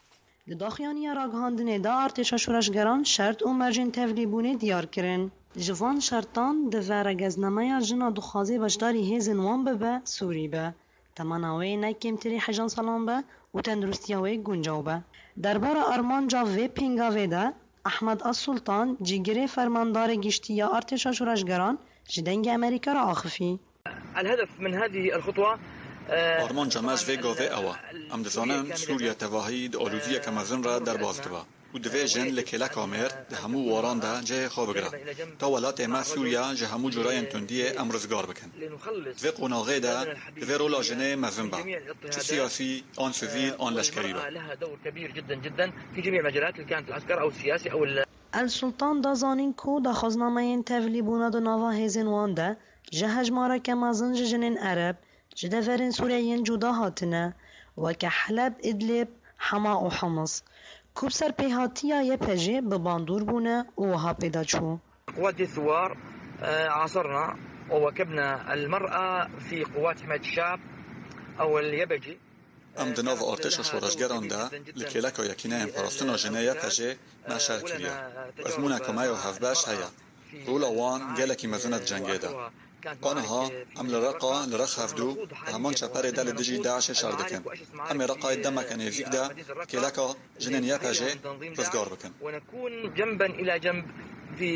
داخویانی راگهاندنه دا ارتشا شورشگران شرط و مرجین تفلیبونه دیار کرن. جوان شرطان دفعه گزنمه جنا دخوازی بشداری هیزن وان به سوری به. تمناوی نکیم تری حجان سلام به و تندرستیاوی گنجاو به. دربار آرمان جاوی پینگاوی ده احمد السلطان جیگری فرماندار گشتی ارتشا شورشگران جدنگ امریکا را آخفی. الهدف من هذه الخطوة آرمان جامعش وی گاوه اوه ام دزانن سوریا تواهی ده آلودیه که مزن را در باز کبا و دوی جن لکلک آمر ده همو واران ده جه خواب گره تا ولات ما سوریا جه همو جرای انتوندیه ام رزگار بکن دوی قناغه ده دوی رولا جنه مزن با چه سیاسی آن سویل آن لشکری با لها دور كبير جدا جدا في جميع المجالات اللي كانت العسكر او السياسي او السلطان دازانین کو دا خزنامه تفلیبونه دو نوا هیزن وانده جه هجماره که مزن جنین عرب جدفرين سوريين جودا هاتنا وكحلب إدلب حما و حمص كوبسر بيهاتيا يبهجي بباندور بونا وها بيدا شو قوات الثوار عاصرنا ووكبنا المرأة في قوات حماية الشعب أو اليبجي ام دناو ارتش شورشگران ده لکلک و یکینه امپارستون جنایه پجه مشهر کریه ازمونه کمای و هفباش هیا رولا وان گلکی مزنت جنگه ده آنها ام لرقا لرخ هفدو همان چپر دل دجی داعش شاردکن ام رقا دمک نزیک ده کلکا جنینیه پجه رزگار بکن ونكون جنبا إلى جنب في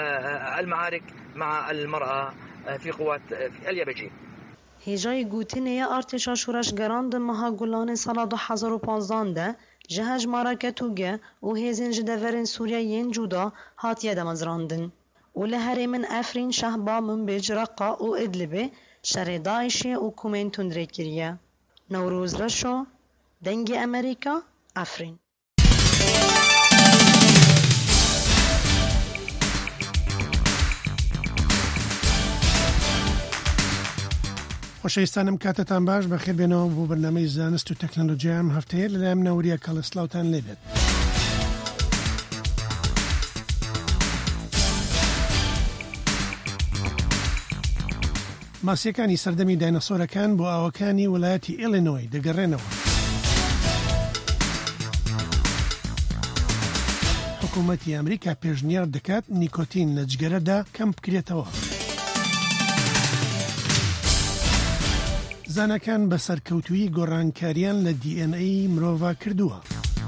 المعارك مع المرأة في قوات اليبجي هیجای گوتینه ارتشا شورشگران ده مها گلان سال 2015 ده جهج مارکتوگه و هیزین جدورین سوریایین جودا هاتیه دمزراندن و لهره من افرین شهبا من بیج رقا و ادلبه شر داعشی و کومین تندره کریه نوروز رشو دنگ امریکا افرین خۆشەویستانم کاتتان باش بەخێر بێنەوە بۆ بەرنامەی زانست و تەکنۆلۆژیام هەفتەیە لەلایەن نەوریە کاڵسلااوتان لێبێت. ماسیەکانی سەردەمی داینەسۆرەکان بۆ ئاوەکانی وڵایەتی ئیلینۆی دەگەڕێنەوە. حکوومەتی ئەمریکا پێشنیار دەکات نیکۆتین لە جگەرەدا کەم بکرێتەوە. زانەکان بە سەرکەوتووی گۆڕانکاریان لە DNA مرۆڤ کردووە.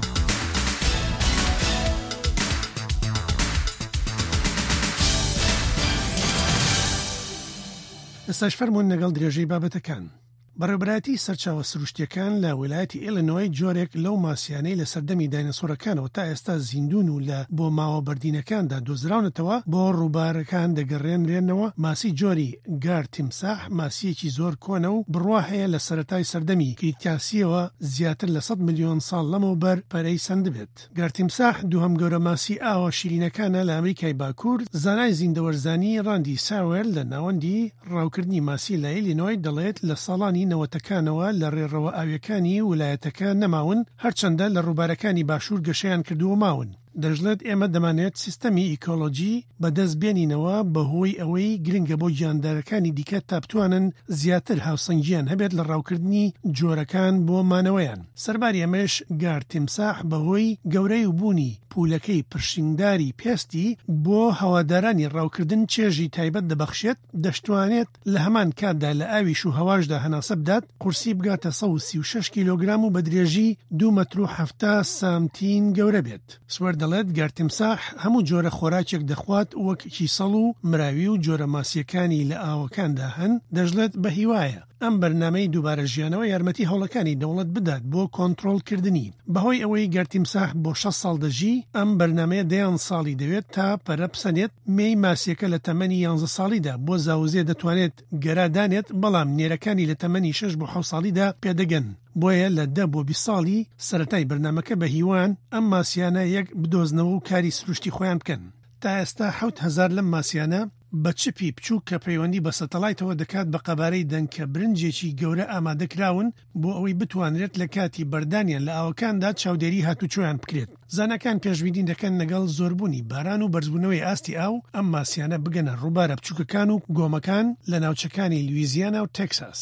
ئێستاش فەرموون لەگەڵ درێژەی بابەتەکان. بەڕێوەبەرایەتی سەرچاوە سروشتیەکان لە ویلایەتی ئیلینۆی جۆرێک لەو ماسیانەی لە سەردەمی داینەسۆرەکانەوە تا ئێستا زیندون و لە بۆ ماوە بەردینەکاندا دۆزراونەتەوە بۆ ڕووبارەکان دەگەڕێنرێنەوە. ماسی جۆری گار تیمساح ماسیەکی زۆر کۆنە و بڕوا هەیە لە سەرەتای سەردەمی کریتیاسیەوە زیاتر لە 100 ملیۆن ساڵ لەمەوبەر پەرەی سند بێت. گار تیمساح دووهەم گەورە ماسی ئاوە شیرینەکانە لە ئەمریکای باکوور. زانای زیندەوەرزانی ڕاندی ساوێر لە ناوەندی ڕاوکردنی ماسی لە ئیلینۆی دەڵێت لە ساڵانی نەوەتەکانەوە لە ڕێڕەوە ئاویەکانی ویلایەتەکە نەماون، هەرچەندە لە ڕووبارەکانی باشوور گەشەیان کردووە ماون. دەژڵێت ئێمە دەمانێت سیستەمی ئیکۆلۆجی بەدەست بێنینەوە بەهۆی ئەوەی گرنگە بۆ گیاندارەکانی دیکە تا بتوانن زیاتر هاوسەنگیان هەبێت لە ڕاوکردنی جۆرەکان بۆ مانەوەیان. سەرباری ئەمەش گار تیمساح بەهۆی گەورەی و بوونی پولەکەی پرشنگداری پێستی بۆ هەوادارانی ڕاوکردن چێژی تایبەت دەبەخشێت، دەشتوانێت لە هەمان کاتدا لە ئاویش و هەواشدا هەناسە بدات، قورسی بگاتە 136 کیلۆگرام و بە درێژی 2 مەتر و 70 سانتین گەورە بێت. سوەر دەڵێت گار تیمساح هەموو جۆرە خۆراکێک دەخوات وەک کیسەڵ و مراوی و جۆرە ماسیەکانی لە ئاوەکاندا هەن. دەژڵێت بە هیوایە ئەم بەرنامەی دووبارە ژیانەوە یارمەتی هەوڵەکانی دەوڵەت بدات بۆ کۆنتڕۆڵکردنی. بەهۆی ئەوەی گار تیمساح بۆ 6 ساڵ دەژی، ئەم بەرنامەیە 10 ساڵی دەوێت تا پەرە بسەنێت. مێی ماسیەکە لە تەمەنی 11 ساڵیدا بۆ زاوزێ دەتوانێت گەرادانێت، بەڵام نێرەکانی لە تەمەنی 6 بۆ 7 ساڵیدا پێدەگەن. بۆیە لە 10 بۆ 20 ساڵی سەرەتای بەرنامەکە بە هیوان ئەم ماسیانە یەک بدۆزنەوە و کاری سروشتی خۆیان بکەن. تا ئێستا 7,000 لەم ماسیانە بە چپی بچووک کە پەیوەندی بە سەتەلایتەوە دەکات بە قەبارەی دەنکە برنجێکی گەورە ئامادەکراون بۆ ئەوەی بتوانرێت لە کاتی بەردانیان لە ئاوەکاندا چاودێری هاتوچۆیان بکرێت. زانەکان پێشبینی دەکەن لەگەڵ زۆربوونی باران و بەرزبوونەوەی ئاستی ئاو ئەم ماسیانە بگەنە ڕووبارە بچووکەکان و گۆمەکان لە ناوچەکانی لویزیانا و تێکساس.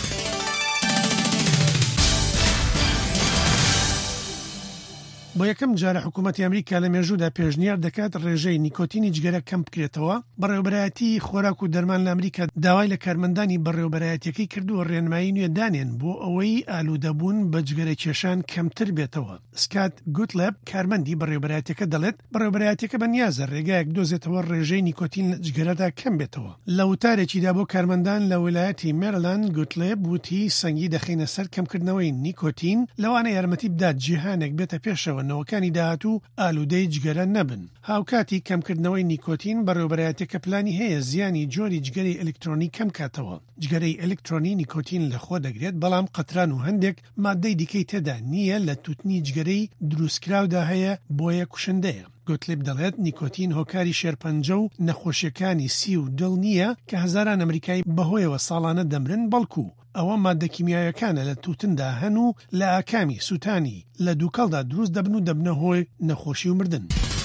بۆ یەکەم جارە حکوومەتی ئەمریکا لە مێژوودا پێشنیار دەکات ڕێژەی نیکۆتینی جگەرە کەم بکرێتەوە. بەڕێوەبەرایەتی خۆراک و دەرمان لە ئەمریکا داوای لە کارمەندانی بەڕێوەبەرایەتیەکەی کردووە ڕێنمایی نوێ دانێن بۆ ئەوەی ئالوودەبوون بە جگەرە کێشان کەمتر بێتەوە. سکات گوتلەب کارمەندی بەڕێوەبەرایەتیەکە دەڵێت بەڕێوەبەرایەتیەکە بەنیازە ڕێگایەک دۆزێتەوە ڕێژەی نیکۆتین لە جگەرەدا کەم بێتەوە. لە وتارێکیدا بۆ کارمەندان لە ویلایەتی مێریلاند گوتلێب وتی سەنگی دەخینە سەر کەمکردنەوەی نیکۆتین لەوانە یارمەتی بدات جیهانێک بێتە پێشەوە نەوەکانی داهات و ئالوودەی جگەرە نەبن. هاوکاتی کەمکردنەوەی نیکۆتین بەڕێوەبەرایەتیەکە پلانی هەیە زیانی جۆری جگەری ئەلکترۆنی کەم کاتەوە. جگەرەی ئەلکترۆنی نیکۆتین لە خۆ دەگرێت، بەڵام قەتران و هەندێک مادەی دیکەی تێدا نییە لە توتنی جگەرەی دروستکراودا هەیە بۆیە کوشندەیە. گوتلێب دەڵێت نیکۆتین هۆکاری شێرپەنجە و نەخۆشیەکانی سی و دڵ نییە کە هەزاران ئەمریکای بەهۆیەوە ساڵانە دەمرن، بەڵکو ئەوە مادە کیمیایەکانە لە توتندا هەن و لە ئاکامی سوتانی لە دووکەڵدا دروست دەبن و دەبنە هۆی نەخۆشی و مردن.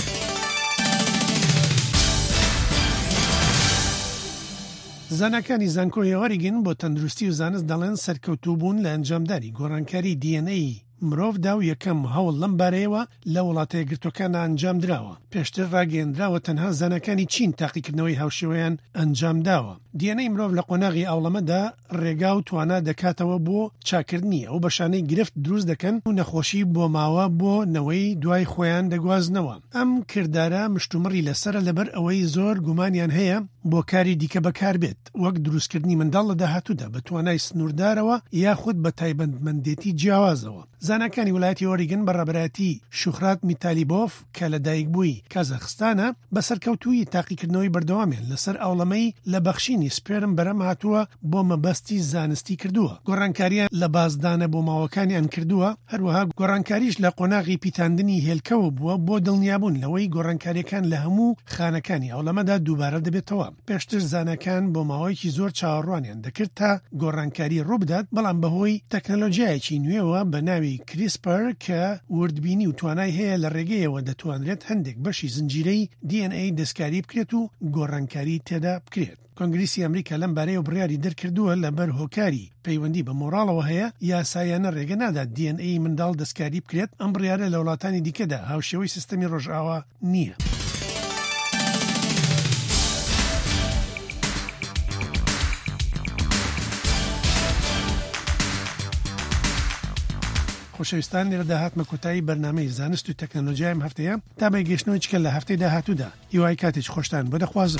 زانەکانی زانکۆی ئۆریگن بۆ تەندروستی و زانست دەڵێن سەرکەوتوو بوون لە ئەنجامداری گۆڕانکاری DNA مرۆڤدا و یەکەم هەوڵ لەم بارەیەوە لە وڵاتە یەکگرتوەکانە ئەنجام درراوە. پێشتر ڕاگەیەندراوە تەنها زانەکانی چین تاقیکردنەوەی هاوشێوەیان ئەنجام داوە. DNA مرۆڤ لە قۆناغی ئاوڵەمەدا ڕێگا و توانا دەکاتەوە بۆ چاکردنی ئەو بەشانەی گرفت دروست دەکەن و نەخۆشی بۆ ماوە بۆ نەوەی دوای خۆیان دەگوازنەوە. ئەم کردارە مشتومڕی لەسرە لەبەر ئەوەی زۆر گومانیان هەیە بۆ کاری دیکە بەکار بێت، وەک دروستکردنی منداڵ لە داهاتوودا بە توانای سنووردارەوە یاخود بە تایبەتمەندێتی جیاوازەوە. زانەکانی ویلایەتی ئۆریگن بەڕێبەرایەتی شوخرات میتالیبۆف کە لە دایکبووی کازاخستانە بە سەرکەوتووی تاقیکردنەوەی بەردەوامیان لەسەر ئاوڵەمەی لە بەخشینی سپێرم بەرەم هاتووە بۆ مەبەستی زانستی کردووە. گۆڕانکاریان لە بازدانە بۆ ماوەکانیان کردووە، هەروەها گۆڕانکاریش لە قۆناغی پیتاندنی هێلکەوە بووە بۆ دڵنیابوون لەوەی گۆڕانکاریەکان لە هەموو خانەکانی ئاوڵەمەدا دووبارە دەبێتەوە. پێشتر زانەکان بۆ ماوەیەکی زۆر چاوەڕوانیان دەکرد تا گۆڕانکاری ڕووبدات، بەڵام بەهۆی تەکنەلۆژیایەکی نوێوە بە ناوی تەکنەلۆژیای کریسپەر کە وردبینی و توانای هەیە لە ڕێگەیەوە دەتوانرێت هەندێک بەشی زنجیرەی DNA دەستکاری بکرێت و گۆڕانکاری تێدا بکرێت. کۆنگریسی ئەمریکا لەم بارەیە بڕیاری دەرکردووە لەبەر هۆکاری پەیوەندی بە مۆراڵەوە هەیە یاسایانە ڕێگە نادا DNA منداڵ دەستکاری بکرێت. ئەم بڕیارە لە وڵاتانی دیکەدا هاوشێوەی سیستەمی ڕۆژئاوا نییە. خۆشەویستان لێرە داهاتمە کۆتایی بەرنامەی زانست و تەکنۆلۆژیایم هەفتەیە تا بەگەشتنەوەی چکە لە هەفتەی داهاتوودا هیوای کاتێک خۆشتان بۆ دەخوازم.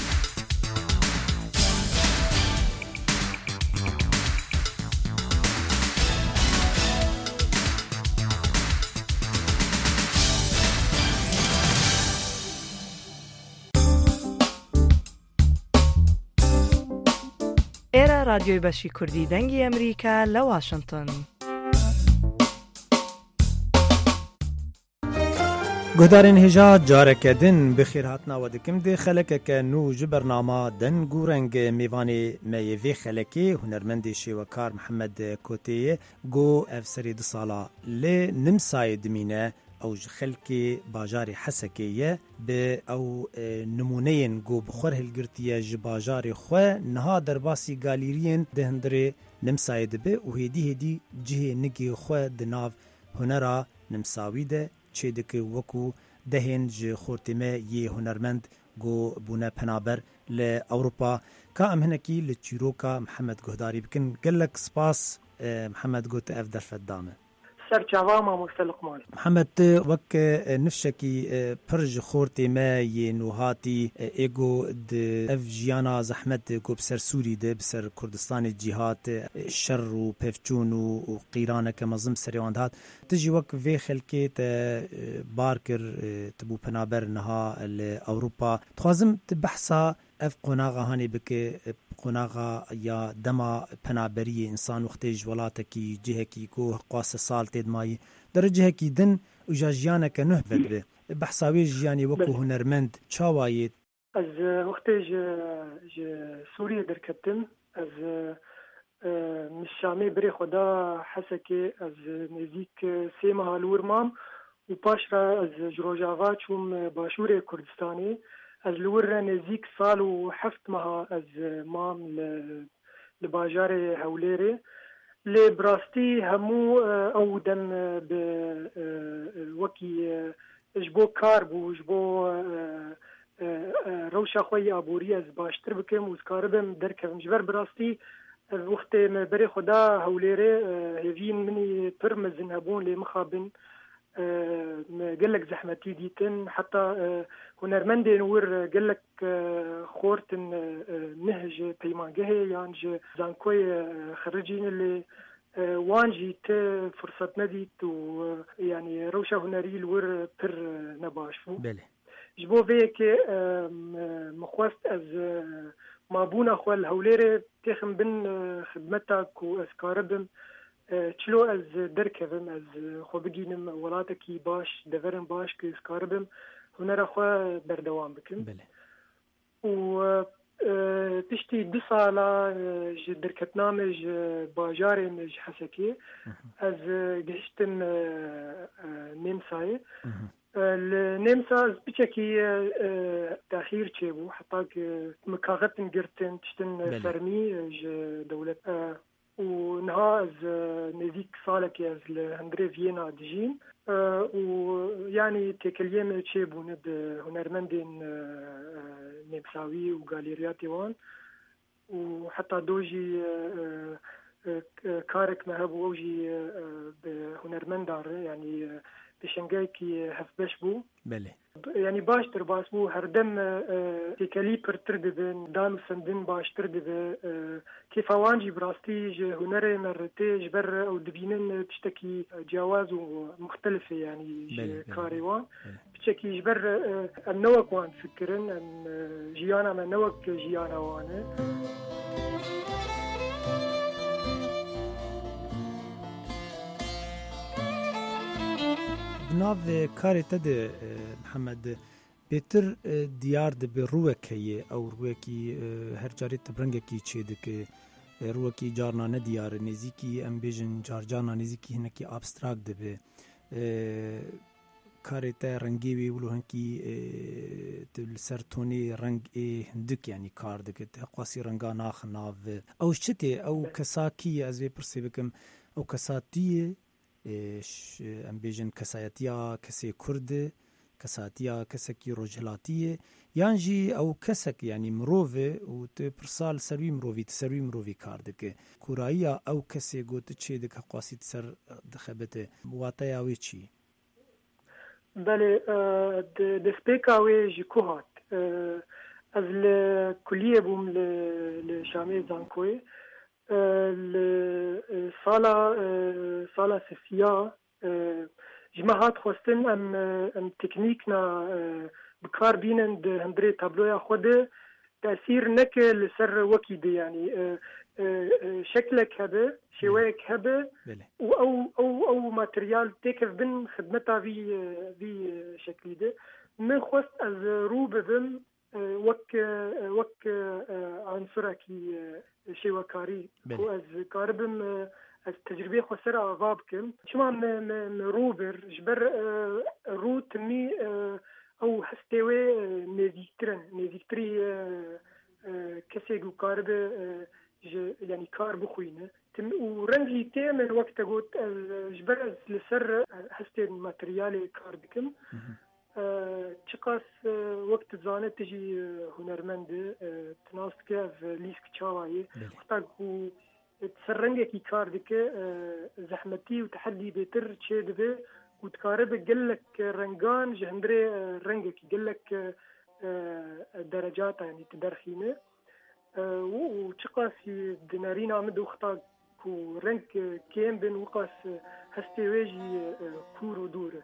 ئێرە رادیۆی بەشی کوردی دەنگی ئەمریکا لە واشنگتن. گهدارên hêja careke din bi xêrhatnawa dikim dê xelekeke nû ji bernama deng û rengê mêvanê me yê vê xelekê hunermendê şêwekar Mihemed Koteyê got ev serê 2 sala lê Nimsayê dimîne ew ji xelkê bajarê Hesekê ye bi ew nimûneyên got bi xwe hilgirtiye ji bajarê xwe niha derbasî galîriyên di hundirê Nimsayê dibe û hêdî hêdî cihê nigê xwe di nav hunera nimsawî de çêdike wekû dehên ji xortême yê hunermend got bûne penaber li Ewropa. Ka em hinekî li çîroka Mihemed guhdarî bikin. Gelek spas Mihemed got ev derfet dame. سەرچاوا مامۆستا لوقمان. محەممەد وەک نفشێکی پڕ ji xortê me yê nûhatî êgo di ev jiyana zehmet got bi ser Sûrî de bi ser Kurdistanê cîhat şer û pevçûn û qîraneke mezin serê wan dihat. Ti jî wek vê xelkê te bar kir tibû penaber niha li Ewropa. Dixwazim ti behsa ev qonaxa hanê bike qonaxa ya dema penaberiyê însan wextê ji welatekî cihekî ku qase sal tê dimayî dere cihekî din û ja jiyaneke nuh vedibe. Behsa wê jiyanê wekû hunermend çawa yê? Ez wextê ji Sûriyê derketim ez min Şamê birê xwe da Hesekê ez nêzik 3 meha li wir mam û paş re ez ji Rojava çûm başûrê Kurdistanê. Ez li wir re nêzik sal û 7 meha ez mam li bajarê Hewlêrê. Lê bi rastî hemû ew dem bi wekî ji bo kar bû ji bo rewşa xwe yê aborî ez baştir bikim û zikaribim derkevim. Ji ber bi rastî wextê me berê xwe da Hewlêrê hêvîn minî pir mezin hebûn lê mixabin gelek zehmetî dîtin heta hunermendên wir gelek xortin neh ji peymangehê yan ji zankoyê xiricîne lê wan jî te fursat nedît û yanî rewşa hunerî li wir pir nebaş bû. Ji bo vê yekê min xwest ez mabûna xwe li Hewlêrê têxim bin xidmeta ku ez karibim çilo ez derkevim ez xwe bigînim welatekî baş deverin baş ku ez karibim hunera xwe berdewam bikim. û piştî 2 sala ji derketnamê ji bajarê me ji Hesekê ez gihiştim Nêmsayê. Li Nêmsa ez biçekî texîr çêbû heta ki mikaxetin girtin tiştin fermî ji dewlet û niha ez nêzik salekê ez li hundirê Viyêna dijîm û yanî têkiliyê me çêbûne di hunermendên Nêmsawî û galîriyatê wan û heta do jî karek me hebû ew jî bi hunermendan re yanî pêşengehekî hevbeş bû. Yani baştir bas bû herdem têkelî pirtir dibin dan û sendin baştir dibe kêfa wan jî bi rastî ji hunerê me retê ji ber ew dibînin tiştekî ciyawaz û muxtelifê yanî ji karê wan piçekî ji ber em newek wan fikirin em jiyana me newek jiyana wan e. Nav karê te de Mihemed bêtir diyar dibe rûwek heye ew rûwekî her carê te bi rengekî çê dike روکی جارنا ندیار نزیکی ام بیجن جارجانا نزیکی هنکی ابستراکت دبه کارتا رنگی وی ولو هنکی تل سرتونی رنگ هندک یعنی کار دکت قاسی رنگا ناخ ناو او شتی او کساکی از وی پرسی بکم او کساتی ام بیجن کسایتیا کسی کرد کساتیا کسکی روجلاتیه یانجی او کسک یعنی مروه و پرسال سروی مروی کار دکه کورایی او کسی گوت چه دکه قاسی سر دخبته واتایاوی چی؟ بله دسپیکاوی جکوهات از الكلية بوم لشامي زانكوي صالة سفيا جماعات خواستن ام تکنیکنا بکار بینن ده هندری تابلویا خود تأثیر نکه لسر وکی ده یعنی شکلک هبه شوایک هبه او ماتریال تکف بن خدمتا وی شکلی ده من خواست از رو ببم وک عنصرکی شوکاری و از کاربم از تجربه خسر آغاب کم شما مروبر جبر رو تمی او هستوی نزیکتری کسی گو کارب یعنی کار بخوینه و رنجی تی من وقت گوت جبر از لسر هسته ماتریال کار بکم چقاس وقت زانه تجی هنرمند تناست که از لیسک چاوایی وقتا گو تسرنجي كار ديك زحمتي وتحدي بيتر تشي دبي وتكارب قلك رنقان جهندري رنقك قلك درجات يعني تدرخينه وتقاسي دينارين عمد وخطا كو رنك كيم بين وقاس هستي ويجي كور ودوره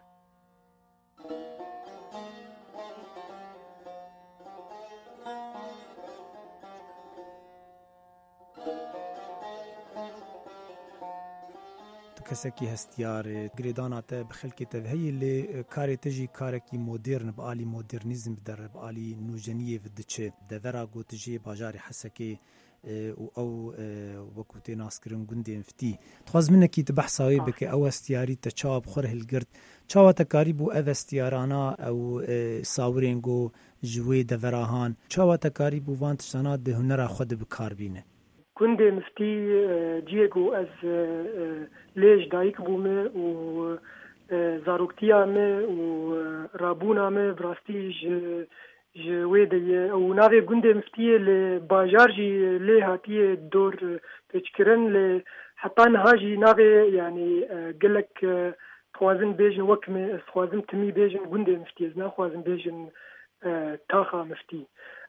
کسکی هستیار گریدانات بخلکی تفهی اللي کاری تجی کارکی مدرن بآلی مدرنیزم در بآلی نوجنیه ودچه دورا گوتجی باجاری حسکی او وقتی ناسکرین گندی مفتی تخواز منکی تبحثاوی بک او استیاری تچاب خوره الگرد چاوا تکاریبو او استیارانا او ساورینگو جوی دوراهان چاوا تکاریبو وانتشتانات ده هنرا خود بکار بینه كنت مفتي جيجو از ليش دايك بومه و زاروكتيا مه و رابونا مه براستي جويدي او ناوي كنت مفتي لباجار جي لي هاتي دور تشكرن حتى نهاجي ناوي يعني قلك خوازن بيجن وكمه خوازن تمي بيجن كنت مفتي زنا خوازن بيجن تاخا مفتي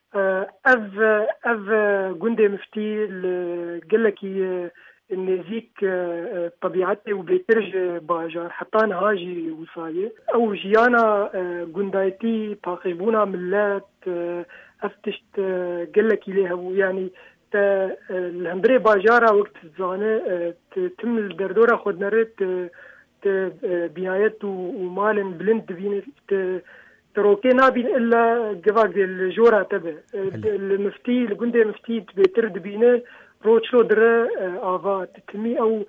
اف جندي مفتي قالكي النزيك طبيعتي وبيترج باجار حتى نهاجي وصايه او جيانا جندايتي باقيبونا ملات افتشت قالكي ليها يعني الهمبري باجارة وقت الزانه تم الدردوره خد نريت بنايات ومال بلند بين تروكي نابين إلا جواك دي الجورة تبع المفتي الجندي مفتي بيترد بينه روتشلو درا آفا تتمي أو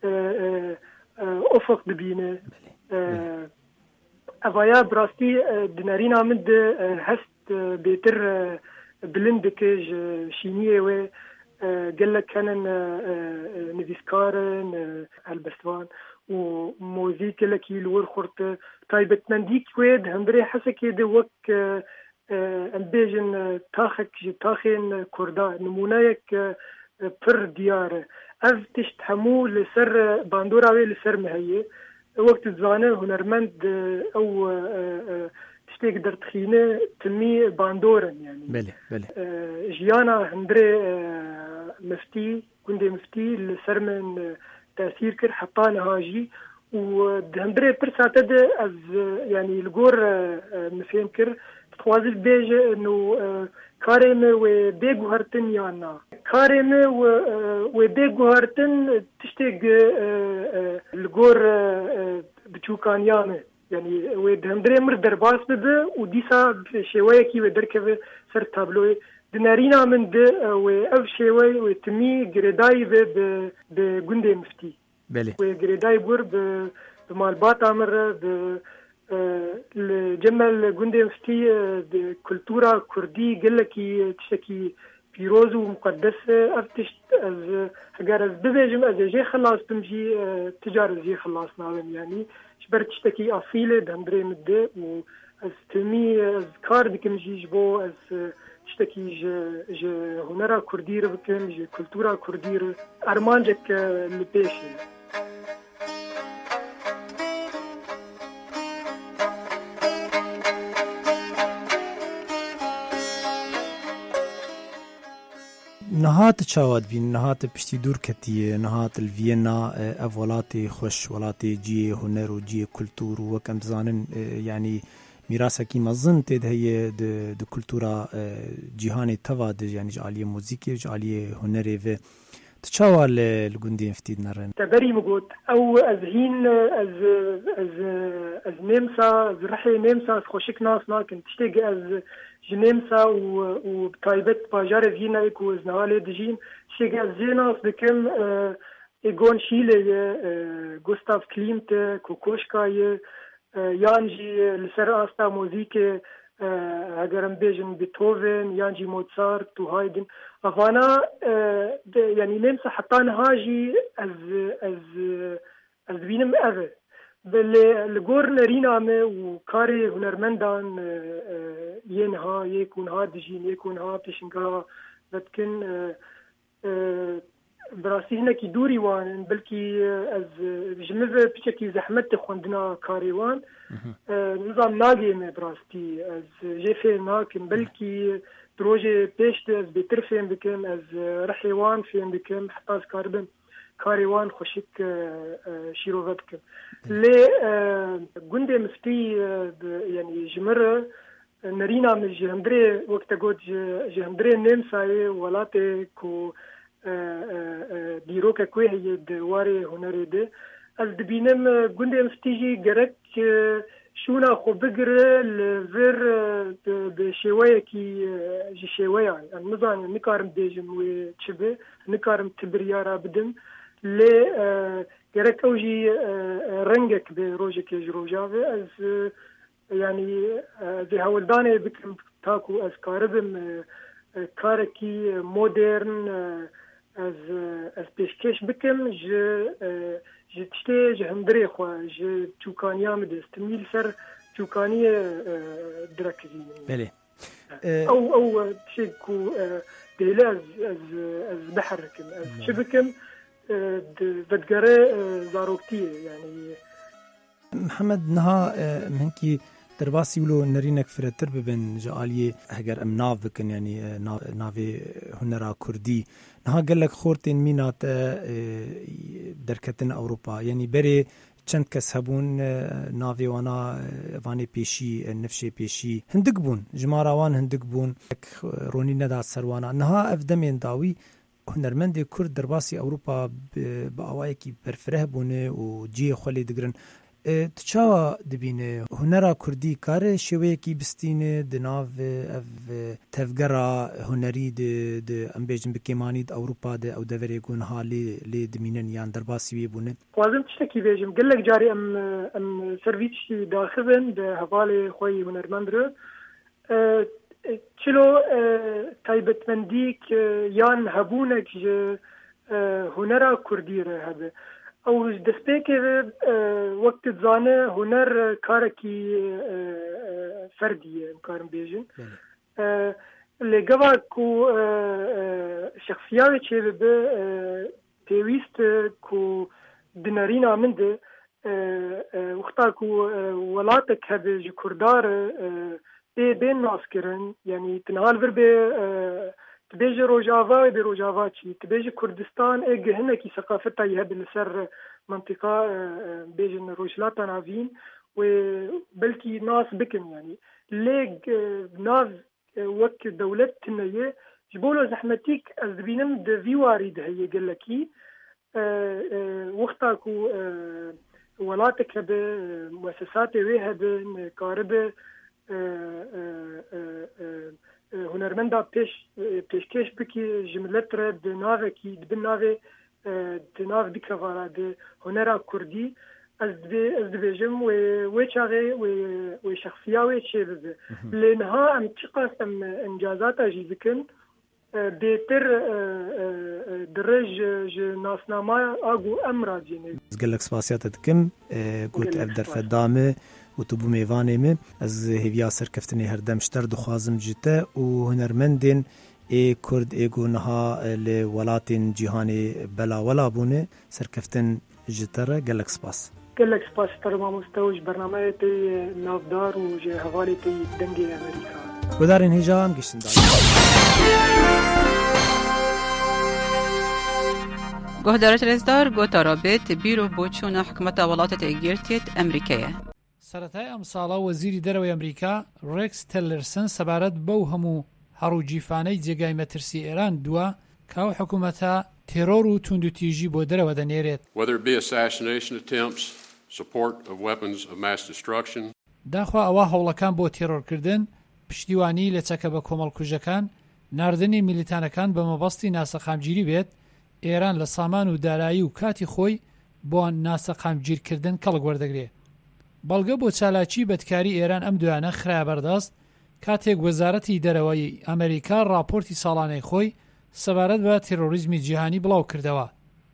أفق ببينه أفايا براستي دنارين عمد هست بيتر بلندكج شينية و قالك كان نفيسكارن البسوان وموزيك لكي الور خورت طيبت منديك ويد هندري حسكي دي وك امبيجن تاخك تاخين كردا نمونايك بر ديار اف تشتحمو لسر باندوراوي لسر مهيه وقت الزانه هنرمند او تشتيك در تخينه تمي باندورن يعني بله جيانا هندري مفتي كندي مفتي لسر من تأثير كر حطانا هاجي ودهندري برساتد از يعني الجور مفهم كر تخوازل بيج انه كارم وبيجو هرتن يانا كارم وبيجو هرتن تشتيق الجور بتشوكان يامه يعني ودهمدري مر درباس بده وديسا شويه كي ودركه سر تابلو دنارينا من ده واف شويه وتمي جريداي بجندي مفتي بله وجريداي بور بمالبات امر الجمل جندي مفتي بكولتورا كردي قلكي تشكي بيروز ومقدس افتش از هجر از ببيجم از جي خلاص تمشي تجار جي خلاص نعلم يعني شبرت تشتكي اصيله دندري مده و از تمي از كار بكم جي جبو از تشتكي ج هنرا كردير بكم ج كولتورا كردير ارمانجك لبيشي نهات چاواد بین نهات پشتی دور کتیه نهات الوینا اولاتي خوش ولاتي جي هنر و جي كلتور وكم زانن يعني میراثکی مزن تد هي د كلتورا جهان تواد يعني جاليه موسيقى جاليه هنري و تشاوال الجندي افتيد نرن تبري مقود او ازهين از نمسا از رحي نمسا خوشك ناس كنت تشتاق از جنمسا وبتايبت باجار فينا اكو ازنهالي دجين تشتاق از زيناس بكم ايغون شيلي غوستاف كليمت كوكوشكاي يانجي لسر استا موزيكي هاگرم بيجن بيتهوفن يانجي موتسارت وهايدن افانا يعني نمسا حتى نهاجي از بينم اذى بالغور نرينا مه وكاري هنرمندان ينها يكون ها دجين يكون ها بيشنغا لكن براسي هنا كي دوري وان بلكي از جمله بشكل زحمت خوندنا كاريوان نظام ناقي من براستي از جيفي ناكن بلكي بروجي بيشت از بيترفين بكم از رحيوان فين بكم حتى كاربن كاريوان خوشك شيروفاتك لي جندي مفتي يعني جمره نرينا من جهندري وقت قد جهندري نمساي ولاتي كو دیروکه کوی هی دواره هنری ده از دبینم گنده مفتیجی گرک شونا خو بگره لور به شویه کی شویه نزان نکارم بیجم و چبه نکارم تبریارا بدم لی گرک اوجی رنگک به روزه که جروجاوه از يعني ذي هولدانه بكم تاكو از كاربم كاركي مودرن از پیشکش بکم ج تشتی جهندری خو ج چوکانیام دست میل سر چوکانی درکزی بله او شيء كو ديلا از بحر كم از شبكم بدقرة زاروكتية يعني محمد نها منكي درباسي ولو نرينك فرتر ببن جاليه هجر ام ناف بكن يعني نافي هنرا كردي نها قال لك خورتين مينات دركتن اوروبا يعني بري چند کس هبون ناوی وانا وانی پیشی نفشی پیشی هندق بون جماراوان هندق بون رونی نداد سروانا نها افدمین داوی هنرمند کرد درباسی اوروپا با اوایی کی برفره بونه و جی خلی دگرن تچاوا دبینه هنرا کردی کار شوی کی بستینه دناو اف تفگرا هنری د امبیجن بکیمانی د اوروپا د او دوری گون حالی لی دمینن یان درباسی بونه لازم تشتكي بيجم قال لك جاري ام سيرفيس داخلن بهوالي خوي هنرمندر چلو تايبت منديك يان هبونك هنرا كردي هذا او دستيك وقت زانه هنر كاركي فردي مكارم بيجن اللي قبل كو شخصيات شيء تيويست كو دنارينا من ده وقتا كو ولاتك هذا جكردار بين ناسكرن يعني تنهال وربي تبيجي روجافا بروجافا شي تبيجي كردستان ايه هناكي ثقافتها يهب لسر منطقة بيجن روجلاتا نافين وبلكي ناس بكم يعني ليك ناس وك دولت تنية جبولو زحمتيك أزبينم دفيواري ده هي قال لكي وقتاكو ولاتك هبه مؤسسات وی هبه کارب هنرمندا پیشکش بکی جملت را بناوه کی بناوه دناو بکوارا ده هنرا کردی از دبیجم و چاقه و شخصیاوی چه بده لنها ام چقاسم انجازات اجیزکن بهتر درج ناسنامه آگو امراجینه گلک سپاسیات دکم گوت اب در فدامه و تو بو میوانه می از هیویا سرکفتنی هر دمشتر دخوازم جته و هنرمندین ای کرد ای گونها لولاتین جهانی بلا ولا بونه سرکفتن جتره گلک سپاس گلک سپاس تر ما مستوج برنامه تی نافدار و جه حوالی تی دنگی امریکا گودارین هجا هم گشتن داری گهدارت رزدار گوتا رابط بیرو بوچون حکومت ولاتت ایگیرتیت امریکیه سەرەتای ئەم ساڵە وەزیری دەرەوەی ئەمریکا ڕێکس تێلەرسن سەبارەت بەو هەموو هەڕووجیفانەی جێگای مەترسی ئێران دووە کاو حکوومەتە تێرۆر و توندوتیژی بۆ دەرەوە دەنێرێت داخوا ئەوە هەوڵەکان بۆ تێرۆرکردن پشتیوانی لە چەکە بە کۆمەڵکوژەکان ناردنی میلیتانەکان بە مەبەستی ناسەخامگیری بێت ئێران لە سامان و دارایی و کاتی خۆی بۆ ناسەخامگیرکردن کەڵک وەردەگرێت بەڵگە بۆ چالاکی بەدکاری ئێران ئەم دوانە خراە بەردەست کاتێک وەزارەتی دەرەوەی ئەمریکا راپۆرتی ساڵانەی خۆی سەبارەت بە تێرۆریزمی جیهانی بڵاو کردەوە.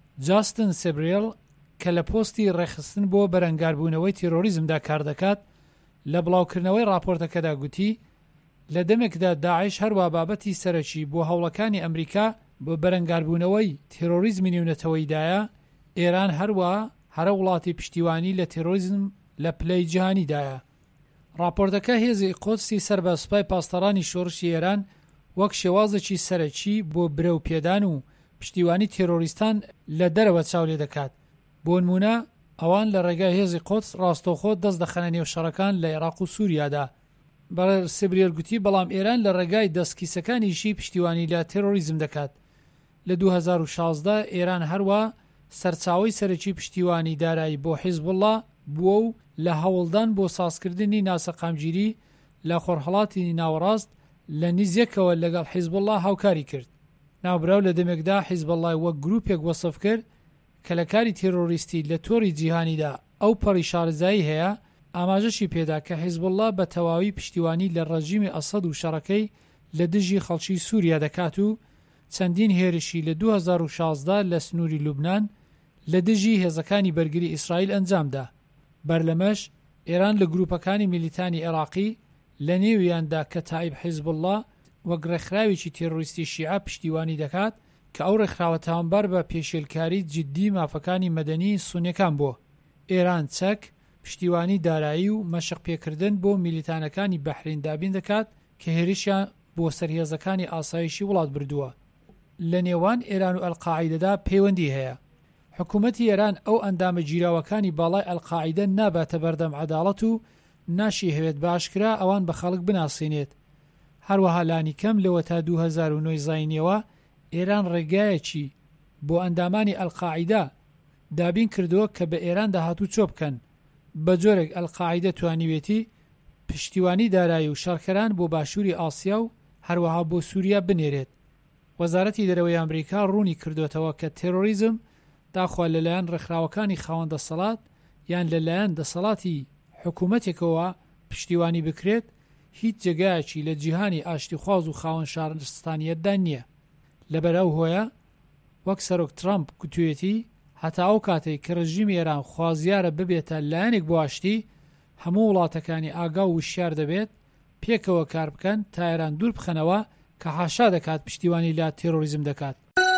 جاستن سبریل کە لە پۆستی ڕێخستن بۆ بەرەنگاربوونەوەی تێرۆریزمدا کار دەکات لە بڵاوکردنەوەی راپۆرتەکەدا گوتی لە دەمێکدا داعش هەروە بابەتی سەرەکی بۆ هەوڵەکانی ئەمریکا بۆ بەرەنگاربوونەوەی تێرۆریزمی نێونەتەوەیدایە ئێران هەروە هەرە وڵاتی پشتیوانی لە تێرۆریزم لە پلەی جیهانیدایە. راپۆرتەکە هێزی قۆدسی سەر بە سوپای پاسدارانی شۆڕشی ئێران وەک شێوازێکی سەرەکی بۆ برەو پێدان و پشتیوانی تێرۆریستان لە دەرەوە چاو لێ دەکات. بۆ نمونە ئەوان لە ڕێگای هێزی قۆدس ڕاستەوخۆ دەست دەخەنە نێو شەڕەکان لە عێراق و سووریادا. بەڕێ سبرێل گوتی بەڵام ئێران لە ڕێگای دەستکیسەکانیشی پشتیوانی لە تێرۆریزم دەکات. لە 2016 ئێران هەروە سەرچاوی سەرەکی پشتیوانی دارایی بۆ حیزبوڵڵا بووە و لە هەوڵدان بۆ سازکردنی ناسەقامگیری لە خۆرهەڵاتی ناوەڕاست لە نزیەکەوە لەگەڵ حیزبوڵڵا هاوکاری کرد. ناوبراو لە دەمێکدا حیزبوڵڵای وەک گروپێک وەسف کرد کە لە کاری تێرۆریستی لە تۆری جیهانیدا ئەو پەڕی شارەزایی هەیە ئاماژەشی پێدا کە حیزبوڵڵا بە تەواوی پشتیوانی لە ڕەژیمی ئەسەد و شەڕەکەی لە دژی خەڵکی سووریا دەکات و چەندین هێرشی لە 2016 لە سنووری لوبنان لە دژی هێزەکانی بەرگری ئیسرائیل ئەنجامدا. بەرلەمەش ئێران لە گروپەکانی میلیتانی عێراقی لە نێویاندا کە تایب حیزبوڵڵا وەک ڕێکخراوێکی تێرۆریستی شیعە پشتیوانی دەکات کە ئەو ڕێکخراوە تاوانبار بە پێشێلکاری جددی مافەکانی مەدەنی سونیەکان بووە. ئێران چەک پشتیوانی دارایی و مەشق پێکردن بۆ میلیتانەکانی بەحرین دابین دەکات کە هێرشیان بۆ سەرهێزەکانی ئاسایشی وڵات بردووە. لە نێوان ئێران و ئەلقاعیدەدا پەیوەندی هەیە. حکوومەتی ئێران ئەو ئەندامە جیراوەکانی باڵای ئەلقاعیدە ناباتە بەردەم عەداڵەت و ناشی هەوێت باشکرا ئەوان بە خەڵک بناسێنێت. هەروەها لانی کەم لەوە تا 2009 زاینیەوە ئێران ڕێگایەکی بۆ ئەندامانی ئەلقاعیدە دابین کردووە کە بە ئێران داهاتوو چۆ بکەن بە جۆرێک ئەلقاعیدە توانیوێتی پشتیوانی دارایی و شەڕکەران بۆ باشووری ئاسیا و هەروەها بۆ سووریا بنێرێت. وەزارەتی دەرەوەی ئەمریکا ڕوونی کردوێتەوە کە تێرۆریزم داخوا لەلایەن ڕێکخراوەکانی خاوەن دەسەڵات یان لەلایەن دەسەڵاتی حکوومەتێکەوە پشتیوانی بکرێت هیچ جێگایەکی لە جیهانی ئاشتیخواز و خاوەن شارستانیەتدا نییە. لەبەرەو هۆیە وەک سەرۆک ترامپ گوتوێتی هەتا ئەو کاتێک کە ڕژیمی ئێران خوازیارە ببێتە لایەنێک بۆ ئاشتی هەموو وڵاتەکانی ئاگا و وشیار دەبێت پێکەوە کار بکەن تا ئێران دوور بخەنەوە کە حاشا دەکات پشتیوانی لا تێرۆریزم دەکات.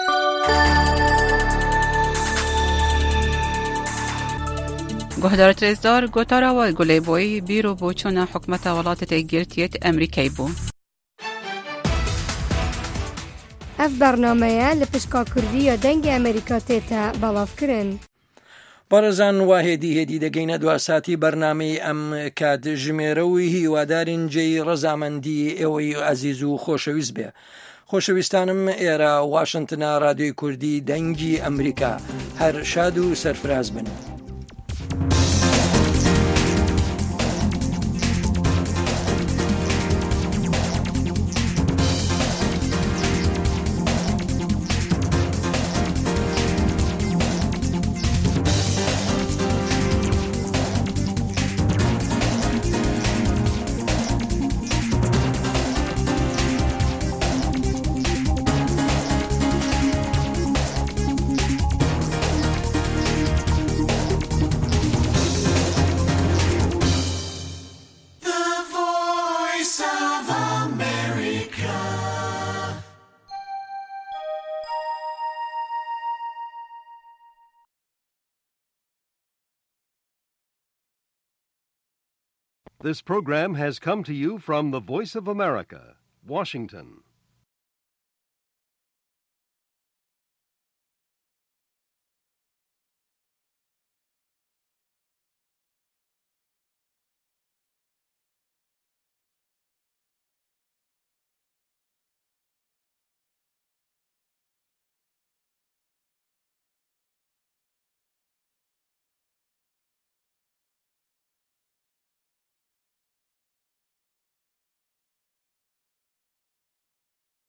گهدارت رزدار گوتاراوە گولەیبۆی بیرۆ بۆ چۆنە حکومەتە وڵاتت ئەیگرتیت ئەمریکای بوو. ئەف بەرنامەیە لە پشکا کوردیە دەنگی ئەمریکا تێتە بەڵاوکردن. بەڕێزان واهێدی هێدی دەگەینە دواساتی بەرنامەی ئەم کات ژمێرەوەی هیوادارین جێی ڕەزامەندی ئێوەی عەزیز و خۆشەویست بێ. خۆشەویستانم ئێرە واشنتنە رادیۆی کوردی دەنگی ئەمریکا هەر شاد و سەرفراز بن. This program has come to you from the Voice of America, Washington.